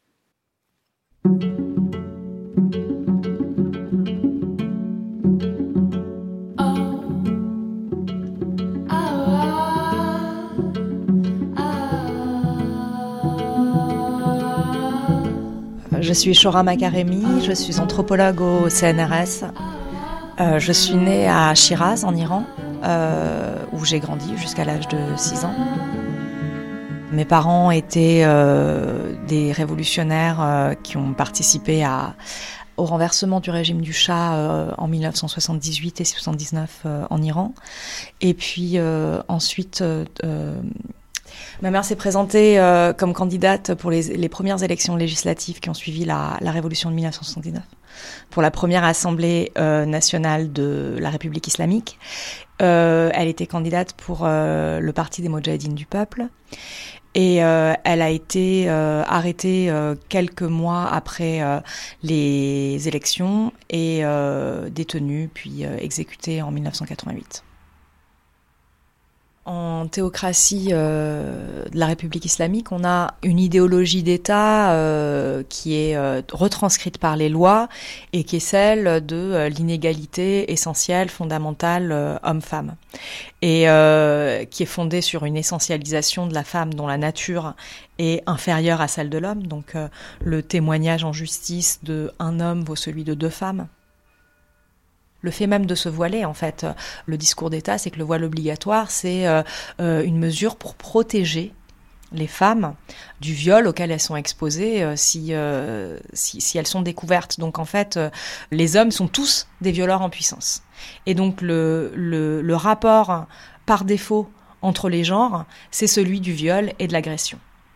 Je suis Shora Makaremi, je suis anthropologue au C N R S. Euh, je suis née à Shiraz, en Iran. Euh, où j'ai grandi jusqu'à l'âge de six ans. Mes parents étaient euh, des révolutionnaires euh, qui ont participé à, au renversement du régime du Shah euh, en mille neuf cent soixante-dix-huit et soixante-dix-neuf euh, en Iran. Et puis euh, ensuite, euh, ma mère s'est présentée euh, comme candidate pour les, les premières élections législatives qui ont suivi la, la révolution de mille neuf cent soixante-dix-neuf, pour la première assemblée euh, nationale de la République islamique. Euh, elle était candidate pour euh, le parti des Moudjahidines du peuple et euh, elle a été euh, arrêtée euh, quelques mois après euh, les élections et euh, détenue puis euh, exécutée en mille neuf cent quatre-vingt-huit. En théocratie euh, de la République islamique, on a une idéologie d'État euh, qui est euh, retranscrite par les lois et qui est celle de euh, l'inégalité essentielle, fondamentale, euh, homme-femme. Et euh, qui est fondée sur une essentialisation de la femme dont la nature est inférieure à celle de l'homme. Donc euh, le témoignage en justice de un homme vaut celui de deux femmes. Le fait même de se voiler, en fait, le discours d'État, c'est que le voile obligatoire, c'est euh, euh, une mesure pour protéger les femmes du viol auquel elles sont exposées euh, si, euh, si, si elles sont découvertes. Donc en fait, euh, les hommes sont tous des violeurs en puissance. Et donc le, le, le rapport par défaut entre les genres, c'est celui du viol et de l'agression.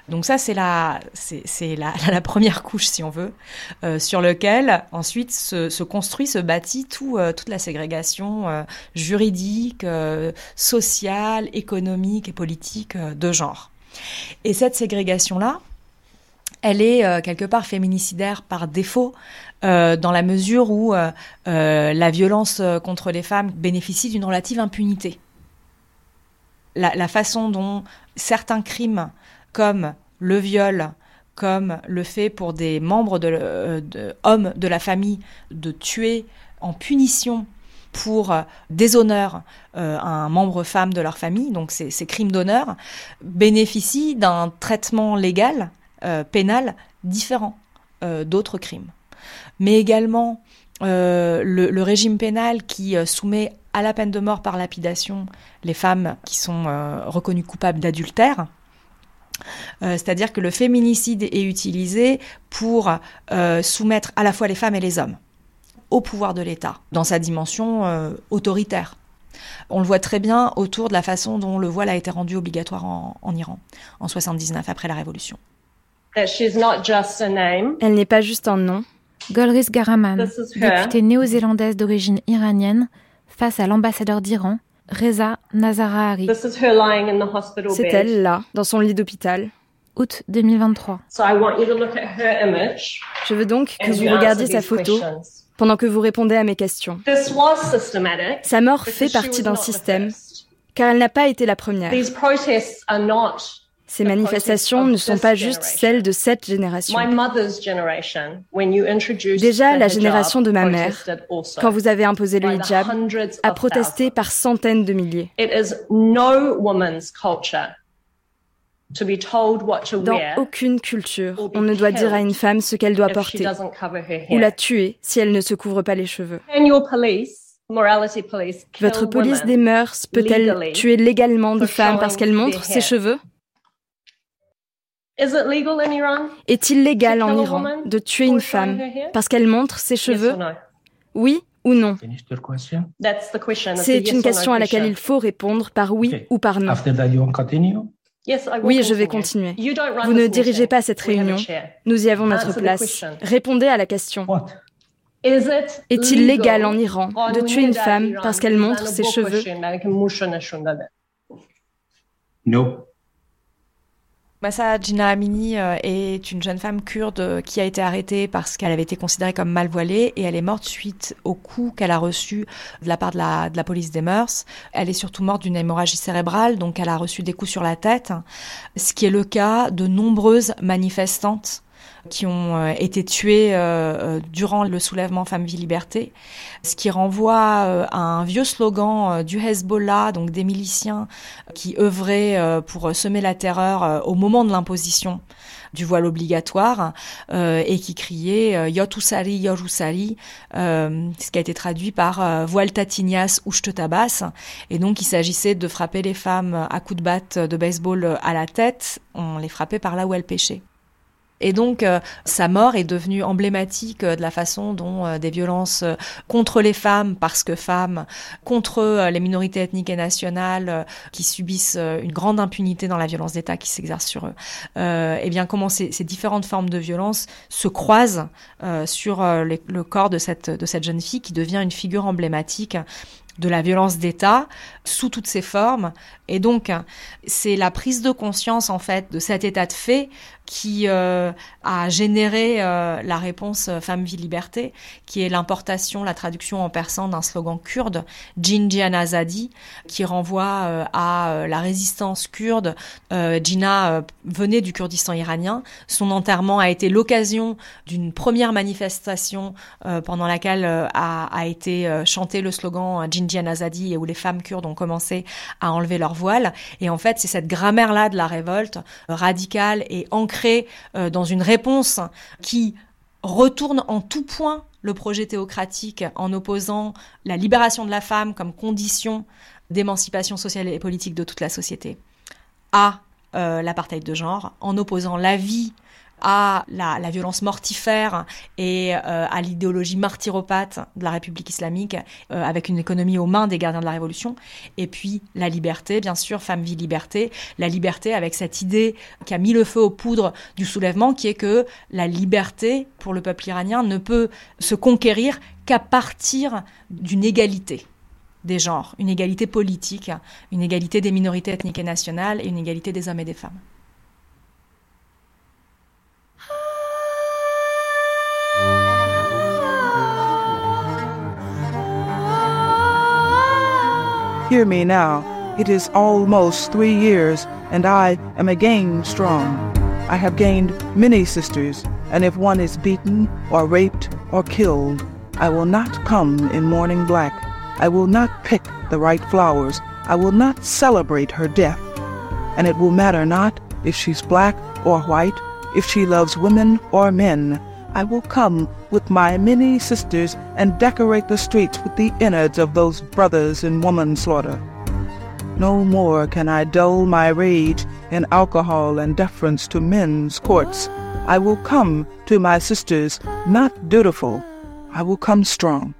Donc ça, c'est la, c'est, c'est la, la première couche, si on veut, euh, sur lequel ensuite se, se construit, se bâtit tout, euh, toute la ségrégation euh, juridique, euh, sociale, économique et politique euh, de genre. Et cette ségrégation-là, elle est euh, quelque part féminicidaire par défaut, euh, dans la mesure où euh, euh, la violence contre les femmes bénéficie d'une relative impunité. La, la façon dont certains crimes, comme le viol, comme le fait pour des membres de, euh, de hommes de la famille de tuer en punition pour déshonneur euh, un membre femme de leur famille, donc ces, ces crimes d'honneur, bénéficient d'un traitement légal, euh, pénal, différent euh, d'autres crimes. Mais également euh, le, le régime pénal qui euh, soumet à la peine de mort par lapidation les femmes qui sont euh, reconnues coupables d'adultère. Euh, c'est-à-dire que le féminicide est utilisé pour euh, soumettre à la fois les femmes et les hommes au pouvoir de l'État, dans sa dimension euh, autoritaire. On le voit très bien autour de la façon dont le voile a été rendu obligatoire en, en Iran, en soixante-dix-neuf, après la Révolution. Elle n'est pas juste un nom. Golriz Ghahraman, députée néo-zélandaise d'origine iranienne, face à l'ambassadeur d'Iran, Reza Nazarahari. C'est elle, là, dans son lit d'hôpital. Août deux mille vingt-trois. Je veux donc que vous regardiez sa photo pendant que vous répondez à mes questions. Sa mort fait partie d'un système, car elle n'a pas été la première. Ces manifestations ne sont pas juste celles de cette génération. Déjà, la génération de ma mère, quand vous avez imposé le hijab, a protesté par centaines de milliers. Dans aucune culture, on ne doit dire à une femme ce qu'elle doit porter, ou la tuer si elle ne se couvre pas les cheveux. Votre police des mœurs peut-elle tuer légalement des femmes parce qu'elles montrent ses cheveux ? Est-il légal en Iran de tuer une femme parce qu'elle montre ses cheveux ? Oui ou non ? C'est une question à laquelle il faut répondre par oui ou par non. Oui, je vais continuer. Vous ne dirigez pas cette réunion. Nous y avons notre place. Répondez à la question. Est-il légal en Iran de tuer une femme parce qu'elle montre ses cheveux ? Non. Mahsa Jina Amini est une jeune femme kurde qui a été arrêtée parce qu'elle avait été considérée comme mal voilée et elle est morte suite aux coups qu'elle a reçus de la part de la, de la police des mœurs. Elle est surtout morte d'une hémorragie cérébrale, donc elle a reçu des coups sur la tête, ce qui est le cas de nombreuses manifestantes qui ont euh, été tuées euh, durant le soulèvement Femmes, Vie, Liberté, ce qui renvoie euh, à un vieux slogan euh, du Hezbollah, donc des miliciens qui œuvraient euh, pour semer la terreur euh, au moment de l'imposition du voile obligatoire euh, et qui criait euh, « Yot Usari, Yot Usari euh, », ce qui a été traduit par euh, « Voile tatignas ou je te tabasse ». Et donc il s'agissait de frapper les femmes à coups de batte de baseball à la tête, on les frappait par là où elles péchaient. Et donc, euh, sa mort est devenue emblématique euh, de la façon dont euh, des violences euh, contre les femmes, parce que femmes, contre euh, les minorités ethniques et nationales euh, qui subissent euh, une grande impunité dans la violence d'État qui s'exerce sur eux. Euh, et bien, comment ces, ces différentes formes de violence se croisent euh, sur euh, les, le corps de cette, de cette jeune fille qui devient une figure emblématique de la violence d'État sous toutes ses formes. Et donc, c'est la prise de conscience, en fait, de cet état de fait qui euh, a généré euh, la réponse euh, Femmes, Vie, Liberté, qui est l'importation, la traduction en persan d'un slogan kurde, Jin Jian Azadi, qui renvoie euh, à euh, la résistance kurde. Euh, Jina euh, venait du Kurdistan iranien. Son enterrement a été l'occasion d'une première manifestation euh, pendant laquelle euh, a, a été euh, chanté le slogan Jin Jian Azadi et où les femmes kurdes ont commencé à enlever leur voile. Et en fait, c'est cette grammaire-là de la révolte euh, radicale et ancrée euh, dans une réponse qui retourne en tout point le projet théocratique en opposant la libération de la femme comme condition d'émancipation sociale et politique de toute la société à euh, l'apartheid de genre, en opposant la vie à la, la violence mortifère et euh, à l'idéologie martyropathe de la République islamique, euh, avec une économie aux mains des gardiens de la Révolution. Et puis la liberté, bien sûr, femme, vie, liberté. La liberté avec cette idée qui a mis le feu aux poudres du soulèvement, qui est que la liberté pour le peuple iranien ne peut se conquérir qu'à partir d'une égalité des genres, une égalité politique, une égalité des minorités ethniques et nationales et une égalité des hommes et des femmes. Hear me now. It is almost three years, and I am again strong. I have gained many sisters, and if one is beaten or raped or killed, I will not come in mourning black. I will not pick the right flowers. I will not celebrate her death. And it will matter not if she's black or white, if she loves women or men. I will come with my many sisters and decorate the streets with the innards of those brothers in woman slaughter. No more can I dull my rage in alcohol and deference to men's courts. I will come to my sisters not dutiful. I will come strong.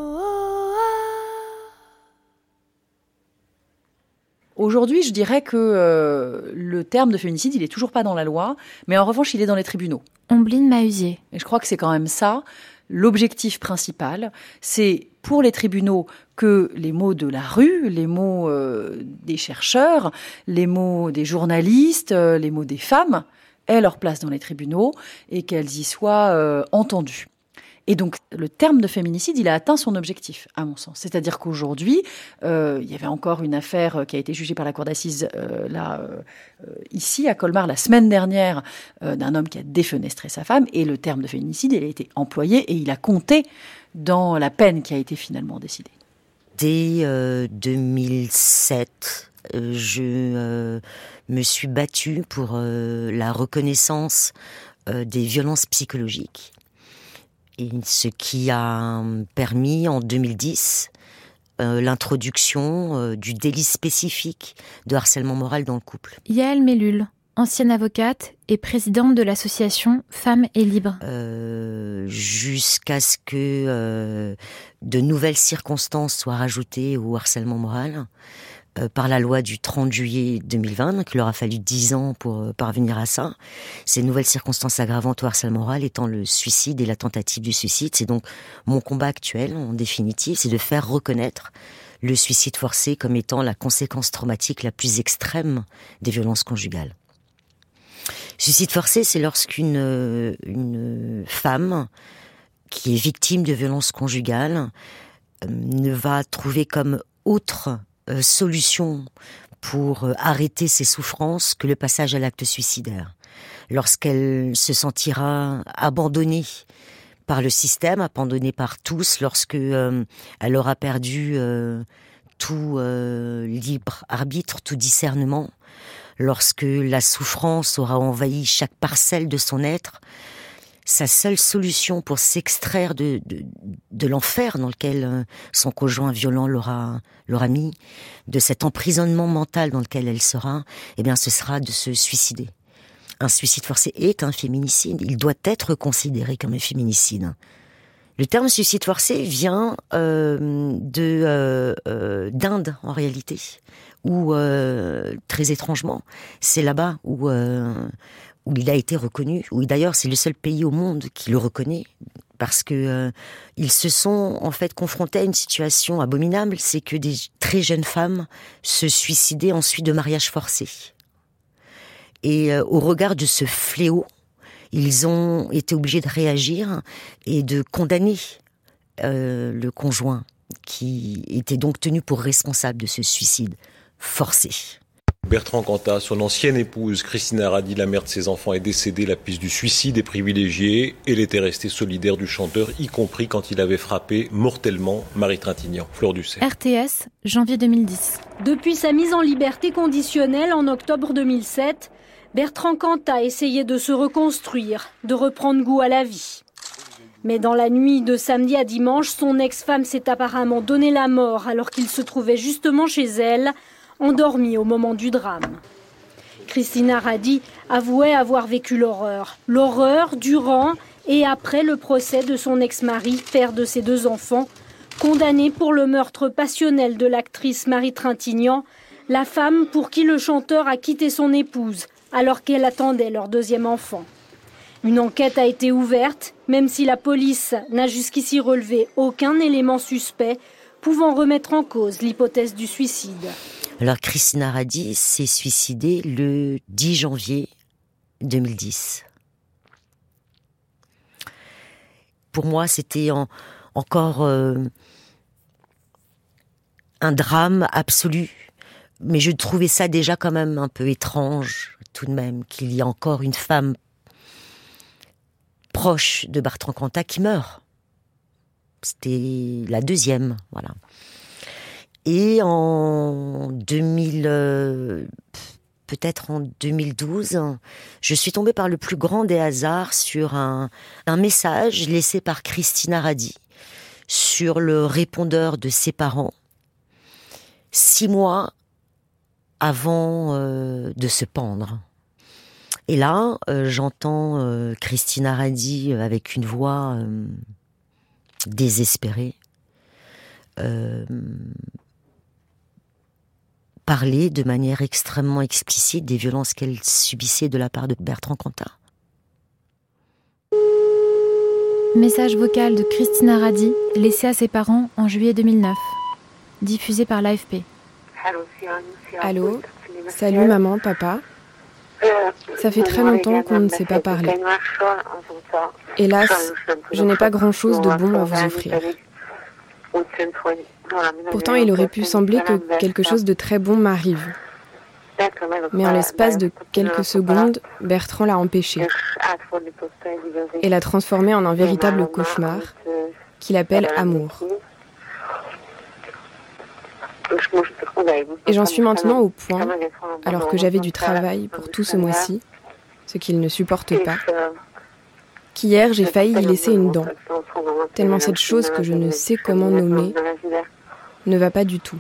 Aujourd'hui, je dirais que euh, le terme de féminicide, il est toujours pas dans la loi, mais en revanche, il est dans les tribunaux. Ombline Mahuzier. Et je crois que c'est quand même ça, l'objectif principal, c'est pour les tribunaux que les mots de la rue, les mots euh, des chercheurs, les mots des journalistes, euh, les mots des femmes aient leur place dans les tribunaux et qu'elles y soient euh, entendues. Et donc, le terme de féminicide, il a atteint son objectif, à mon sens. C'est-à-dire qu'aujourd'hui, euh, il y avait encore une affaire qui a été jugée par la cour d'assises, euh, là, euh, ici, à Colmar, la semaine dernière, euh, d'un homme qui a défenestré sa femme. Et le terme de féminicide, il a été employé et il a compté dans la peine qui a été finalement décidée. Dès euh, deux mille sept, euh, je euh, me suis battue pour euh, la reconnaissance euh, des violences psychologiques. Et ce qui a permis en deux mille dix euh, l'introduction euh, du délit spécifique de harcèlement moral dans le couple. Yael Mellul, ancienne avocate et présidente de l'association Femmes et Libres. Euh, jusqu'à ce que euh, de nouvelles circonstances soient rajoutées au harcèlement moral euh, par la loi du trente juillet deux mille vingt, donc il leur a fallu dix ans pour euh, parvenir à ça. Ces nouvelles circonstances aggravantes au harcèlement moral étant le suicide et la tentative du suicide. C'est donc mon combat actuel, en définitive, c'est de faire reconnaître le suicide forcé comme étant la conséquence traumatique la plus extrême des violences conjugales. Suicide forcé, c'est lorsqu'une une femme qui est victime de violences conjugales euh, ne va trouver comme autre euh, solution pour euh, arrêter ses souffrances que le passage à l'acte suicidaire. Lorsqu'elle se sentira abandonnée par le système, abandonnée par tous, lorsque euh, elle aura perdu euh, tout euh, libre arbitre, tout discernement, lorsque la souffrance aura envahi chaque parcelle de son être, sa seule solution pour s'extraire de, de, de l'enfer dans lequel son conjoint violent l'aura, l'aura mis, de cet emprisonnement mental dans lequel elle sera, eh bien, ce sera de se suicider. Un suicide forcé est un féminicide. Il doit être considéré comme un féminicide. Le terme suicide forcé vient euh, de, euh, euh, d'Inde, en réalité, où, euh, très étrangement, c'est là-bas où... Euh, où il a été reconnu, où d'ailleurs c'est le seul pays au monde qui le reconnaît, parce que euh, ils se sont en fait confrontés à une situation abominable, c'est que des très jeunes femmes se suicidaient ensuite de mariages forcés. Et euh, au regard de ce fléau, ils ont été obligés de réagir et de condamner euh, le conjoint, qui était donc tenu pour responsable de ce suicide forcé. Bertrand Cantat, son ancienne épouse, Christina Radi, la mère de ses enfants, est décédée. La piste du suicide est privilégiée. Elle était restée solidaire du chanteur, y compris quand il avait frappé mortellement Marie Trintignant. Fleur Dussert. R T S, janvier deux mille dix. Depuis sa mise en liberté conditionnelle en octobre deux mille sept, Bertrand Cantat essayait de se reconstruire, de reprendre goût à la vie. Mais dans la nuit de samedi à dimanche, son ex-femme s'est apparemment donné la mort alors qu'il se trouvait justement chez elle, endormi au moment du drame. Christina Radi avouait avoir vécu l'horreur. L'horreur durant et après le procès de son ex-mari, père de ses deux enfants, condamné pour le meurtre passionnel de l'actrice Marie Trintignant, la femme pour qui le chanteur a quitté son épouse alors qu'elle attendait leur deuxième enfant. Une enquête a été ouverte, même si la police n'a jusqu'ici relevé aucun élément suspect pouvant remettre en cause l'hypothèse du suicide. Alors Christina Radi s'est suicidée le dix janvier deux mille dix. Pour moi, c'était en, encore euh, un drame absolu. Mais je trouvais ça déjà quand même un peu étrange, tout de même, qu'il y ait encore une femme proche de Bertrand Cantat qui meurt. C'était la deuxième, voilà. Et en deux mille, euh, peut-être en deux mille douze, je suis tombée par le plus grand des hasards sur un, un message laissé par Christina Radi sur le répondeur de ses parents, six mois avant euh, de se pendre. Et là, euh, j'entends euh, Christina Radi avec une voix euh, désespérée euh, parler de manière extrêmement explicite des violences qu'elle subissait de la part de Bertrand Cantat. Message vocal de Christina Radi laissé à ses parents en juillet deux mille neuf, diffusé par l'A F P. Allô, salut maman, papa. Ça fait très longtemps qu'on ne s'est pas parlé. Hélas, je n'ai pas grand-chose de bon à vous offrir. Pourtant, il aurait pu sembler que quelque chose de très bon m'arrive. Mais en l'espace de quelques secondes, Bertrand l'a empêché et l'a transformé en un véritable cauchemar qu'il appelle amour. Et j'en suis maintenant au point, alors que j'avais du travail pour tout ce mois-ci, ce qu'il ne supporte pas, qu'hier j'ai failli y laisser une dent, tellement cette chose que je ne sais comment nommer ne va pas du tout.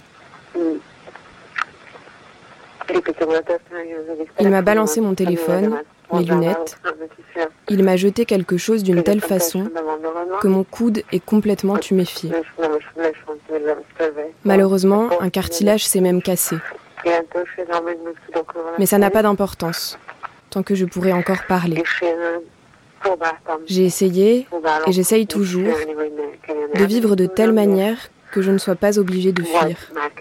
Il m'a balancé mon téléphone, mes lunettes, il m'a jeté quelque chose d'une telle façon que mon coude est complètement tuméfié. Malheureusement, un cartilage s'est même cassé. Mais ça n'a pas d'importance, tant que je pourrai encore parler. J'ai essayé, et j'essaye toujours, de vivre de telle manière que je ne sois pas obligée de fuir.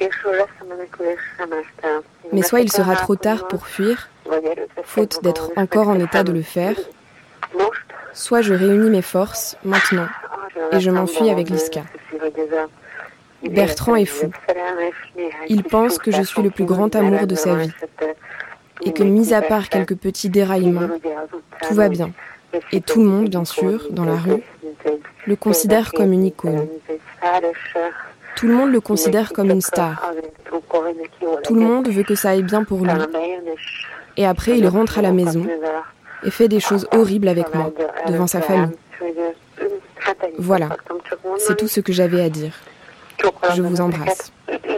Mais soit il sera trop tard pour fuir, faute d'être encore en état de le faire, soit je réunis mes forces, maintenant, et je m'enfuis avec Liska. Bertrand est fou. Il pense que je suis le plus grand amour de sa vie, et que, mis à part quelques petits déraillements, tout va bien. Et tout le monde, bien sûr, dans la rue, le considère comme une icône. Tout le monde le considère comme une star. Tout le monde veut que ça aille bien pour lui. Et après, il rentre à la maison et fait des choses horribles avec moi, devant sa famille. Voilà, c'est tout ce que j'avais à dire. Je vous embrasse.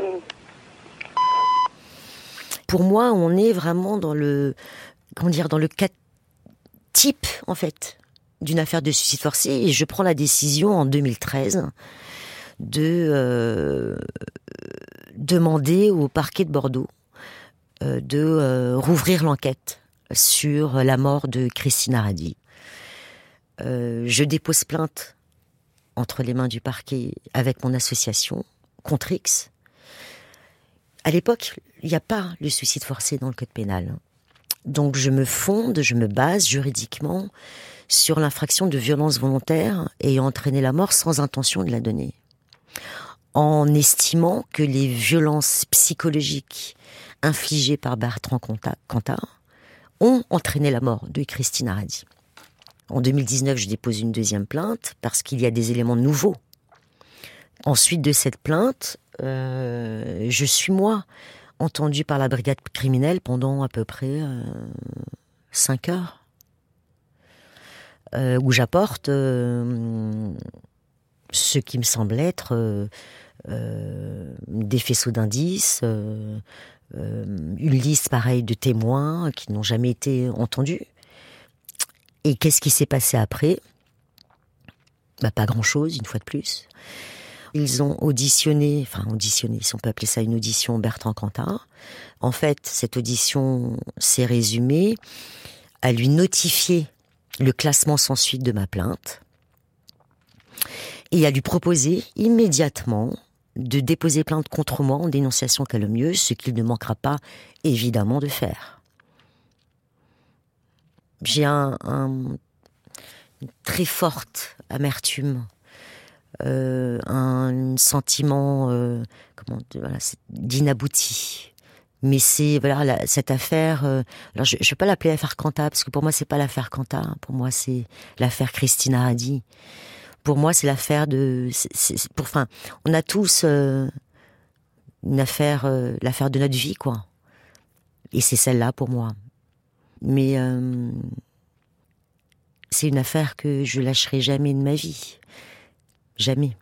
Pour moi, on est vraiment dans le, comment dire, dans le cas type, en fait, d'une affaire de suicide forcé. Et je prends la décision en deux mille treize de euh, demander au parquet de Bordeaux euh, de euh, rouvrir l'enquête sur la mort de Christina Radi. Euh, je dépose plainte entre les mains du parquet avec mon association, contre X. À l'époque, il n'y a pas le suicide forcé dans le code pénal. Donc je me fonde, je me base juridiquement sur l'infraction de violence volontaire ayant entraîné la mort sans intention de la donner, en estimant que les violences psychologiques infligées par Bertrand Cantat ont entraîné la mort de Christina Radi. En deux mille dix-neuf, je dépose une deuxième plainte parce qu'il y a des éléments nouveaux. Ensuite de cette plainte, euh, je suis moi entendue par la brigade criminelle pendant à peu près euh, cinq heures, euh, où j'apporte euh, ce qui me semble être euh, euh, des faisceaux d'indices, euh, euh, une liste pareille de témoins qui n'ont jamais été entendus. Et qu'est-ce qui s'est passé après ? Bah, pas grand-chose, une fois de plus. Ils ont auditionné, enfin auditionné, si on peut appeler ça une audition, Bertrand Cantat. En fait, cette audition s'est résumée à lui notifier le classement sans suite de ma plainte et à lui proposer immédiatement de déposer plainte contre moi en dénonciation calomnieuse, ce qu'il ne manquera pas évidemment de faire. J'ai un, un, une très forte amertume, euh, un sentiment euh, comment, voilà, d'inabouti. Mais c'est voilà la, cette affaire. Euh, alors je ne vais pas l'appeler l'affaire Cantat parce que pour moi c'est pas l'affaire Cantat. Pour moi c'est l'affaire Christina Radi. Pour moi c'est l'affaire de. C'est, c'est, pour, enfin, on a tous euh, une affaire, euh, l'affaire de notre vie quoi. Et c'est celle-là pour moi. Mais euh, c'est une affaire que je lâcherai jamais de ma vie. Jamais.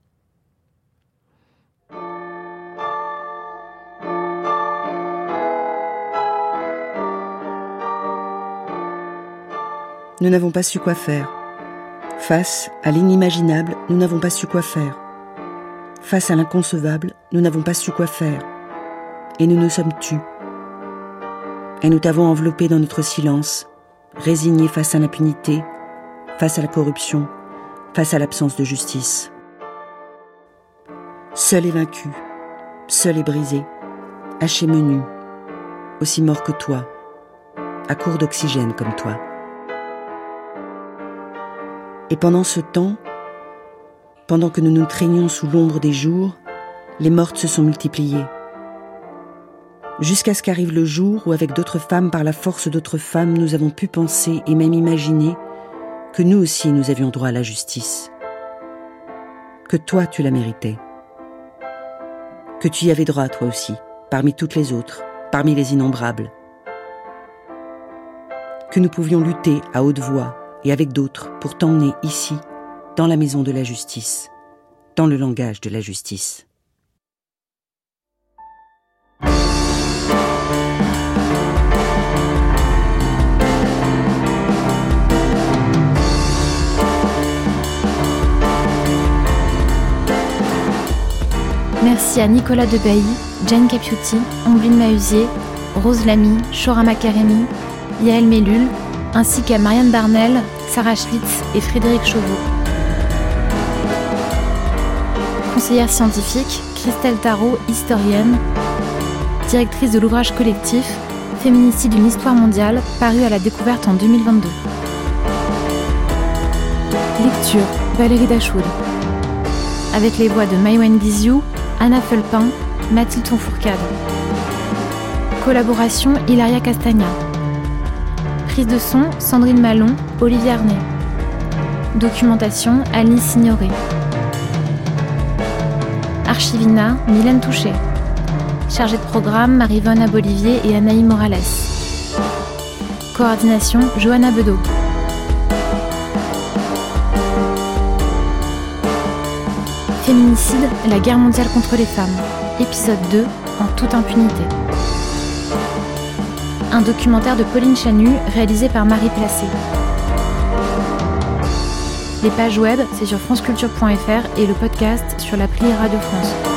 Nous n'avons pas su quoi faire. Face à l'inimaginable, nous n'avons pas su quoi faire. Face à l'inconcevable, nous n'avons pas su quoi faire. Et nous nous sommes tus. Et nous t'avons enveloppé dans notre silence, résignés face à l'impunité, face à la corruption, face à l'absence de justice. Seul et vaincu, seul et brisé, haché menu, aussi mort que toi, à court d'oxygène comme toi. Et pendant ce temps, pendant que nous nous traînions sous l'ombre des jours, les mortes se sont multipliées. Jusqu'à ce qu'arrive le jour où, avec d'autres femmes, par la force d'autres femmes, nous avons pu penser et même imaginer que nous aussi nous avions droit à la justice. Que toi tu la méritais. Que tu y avais droit toi aussi, parmi toutes les autres, parmi les innombrables. Que nous pouvions lutter à haute voix et avec d'autres pour t'emmener ici, dans la maison de la justice, dans le langage de la justice. Merci à Nicolas Debailly, Jane Capiuti, Ombline Mahuzier, Rose Lamy, Shora Makaremi, Yael Mellul, ainsi qu'à Marianne Darnell, Sarah Schlitz et Frédéric Chauveau. Conseillère scientifique, Christelle Tarot, historienne, directrice de l'ouvrage collectif Féminicide d'une histoire mondiale, paru à la Découverte en deux mille vingt-deux. Lecture, Valérie Dachoud. Avec les voix de Maïwenn Guizhou, Anna Fulpin, Mathilde Tonfourcade. Collaboration Hilaria Castagna. Prise de son Sandrine Malon, Olivier Arnay. Documentation Alice Signoret. Archivina Mylène Touchet. Chargée de programme Marie-Vonne Abolivier et Anaï Morales. Coordination Johanna Bedeau. Féminicide, la guerre mondiale contre les femmes. Épisode deux, en toute impunité. Un documentaire de Pauline Chanu, réalisé par Marie Placé. Les pages web, c'est sur franceculture point f r et le podcast sur l'appli Radio France.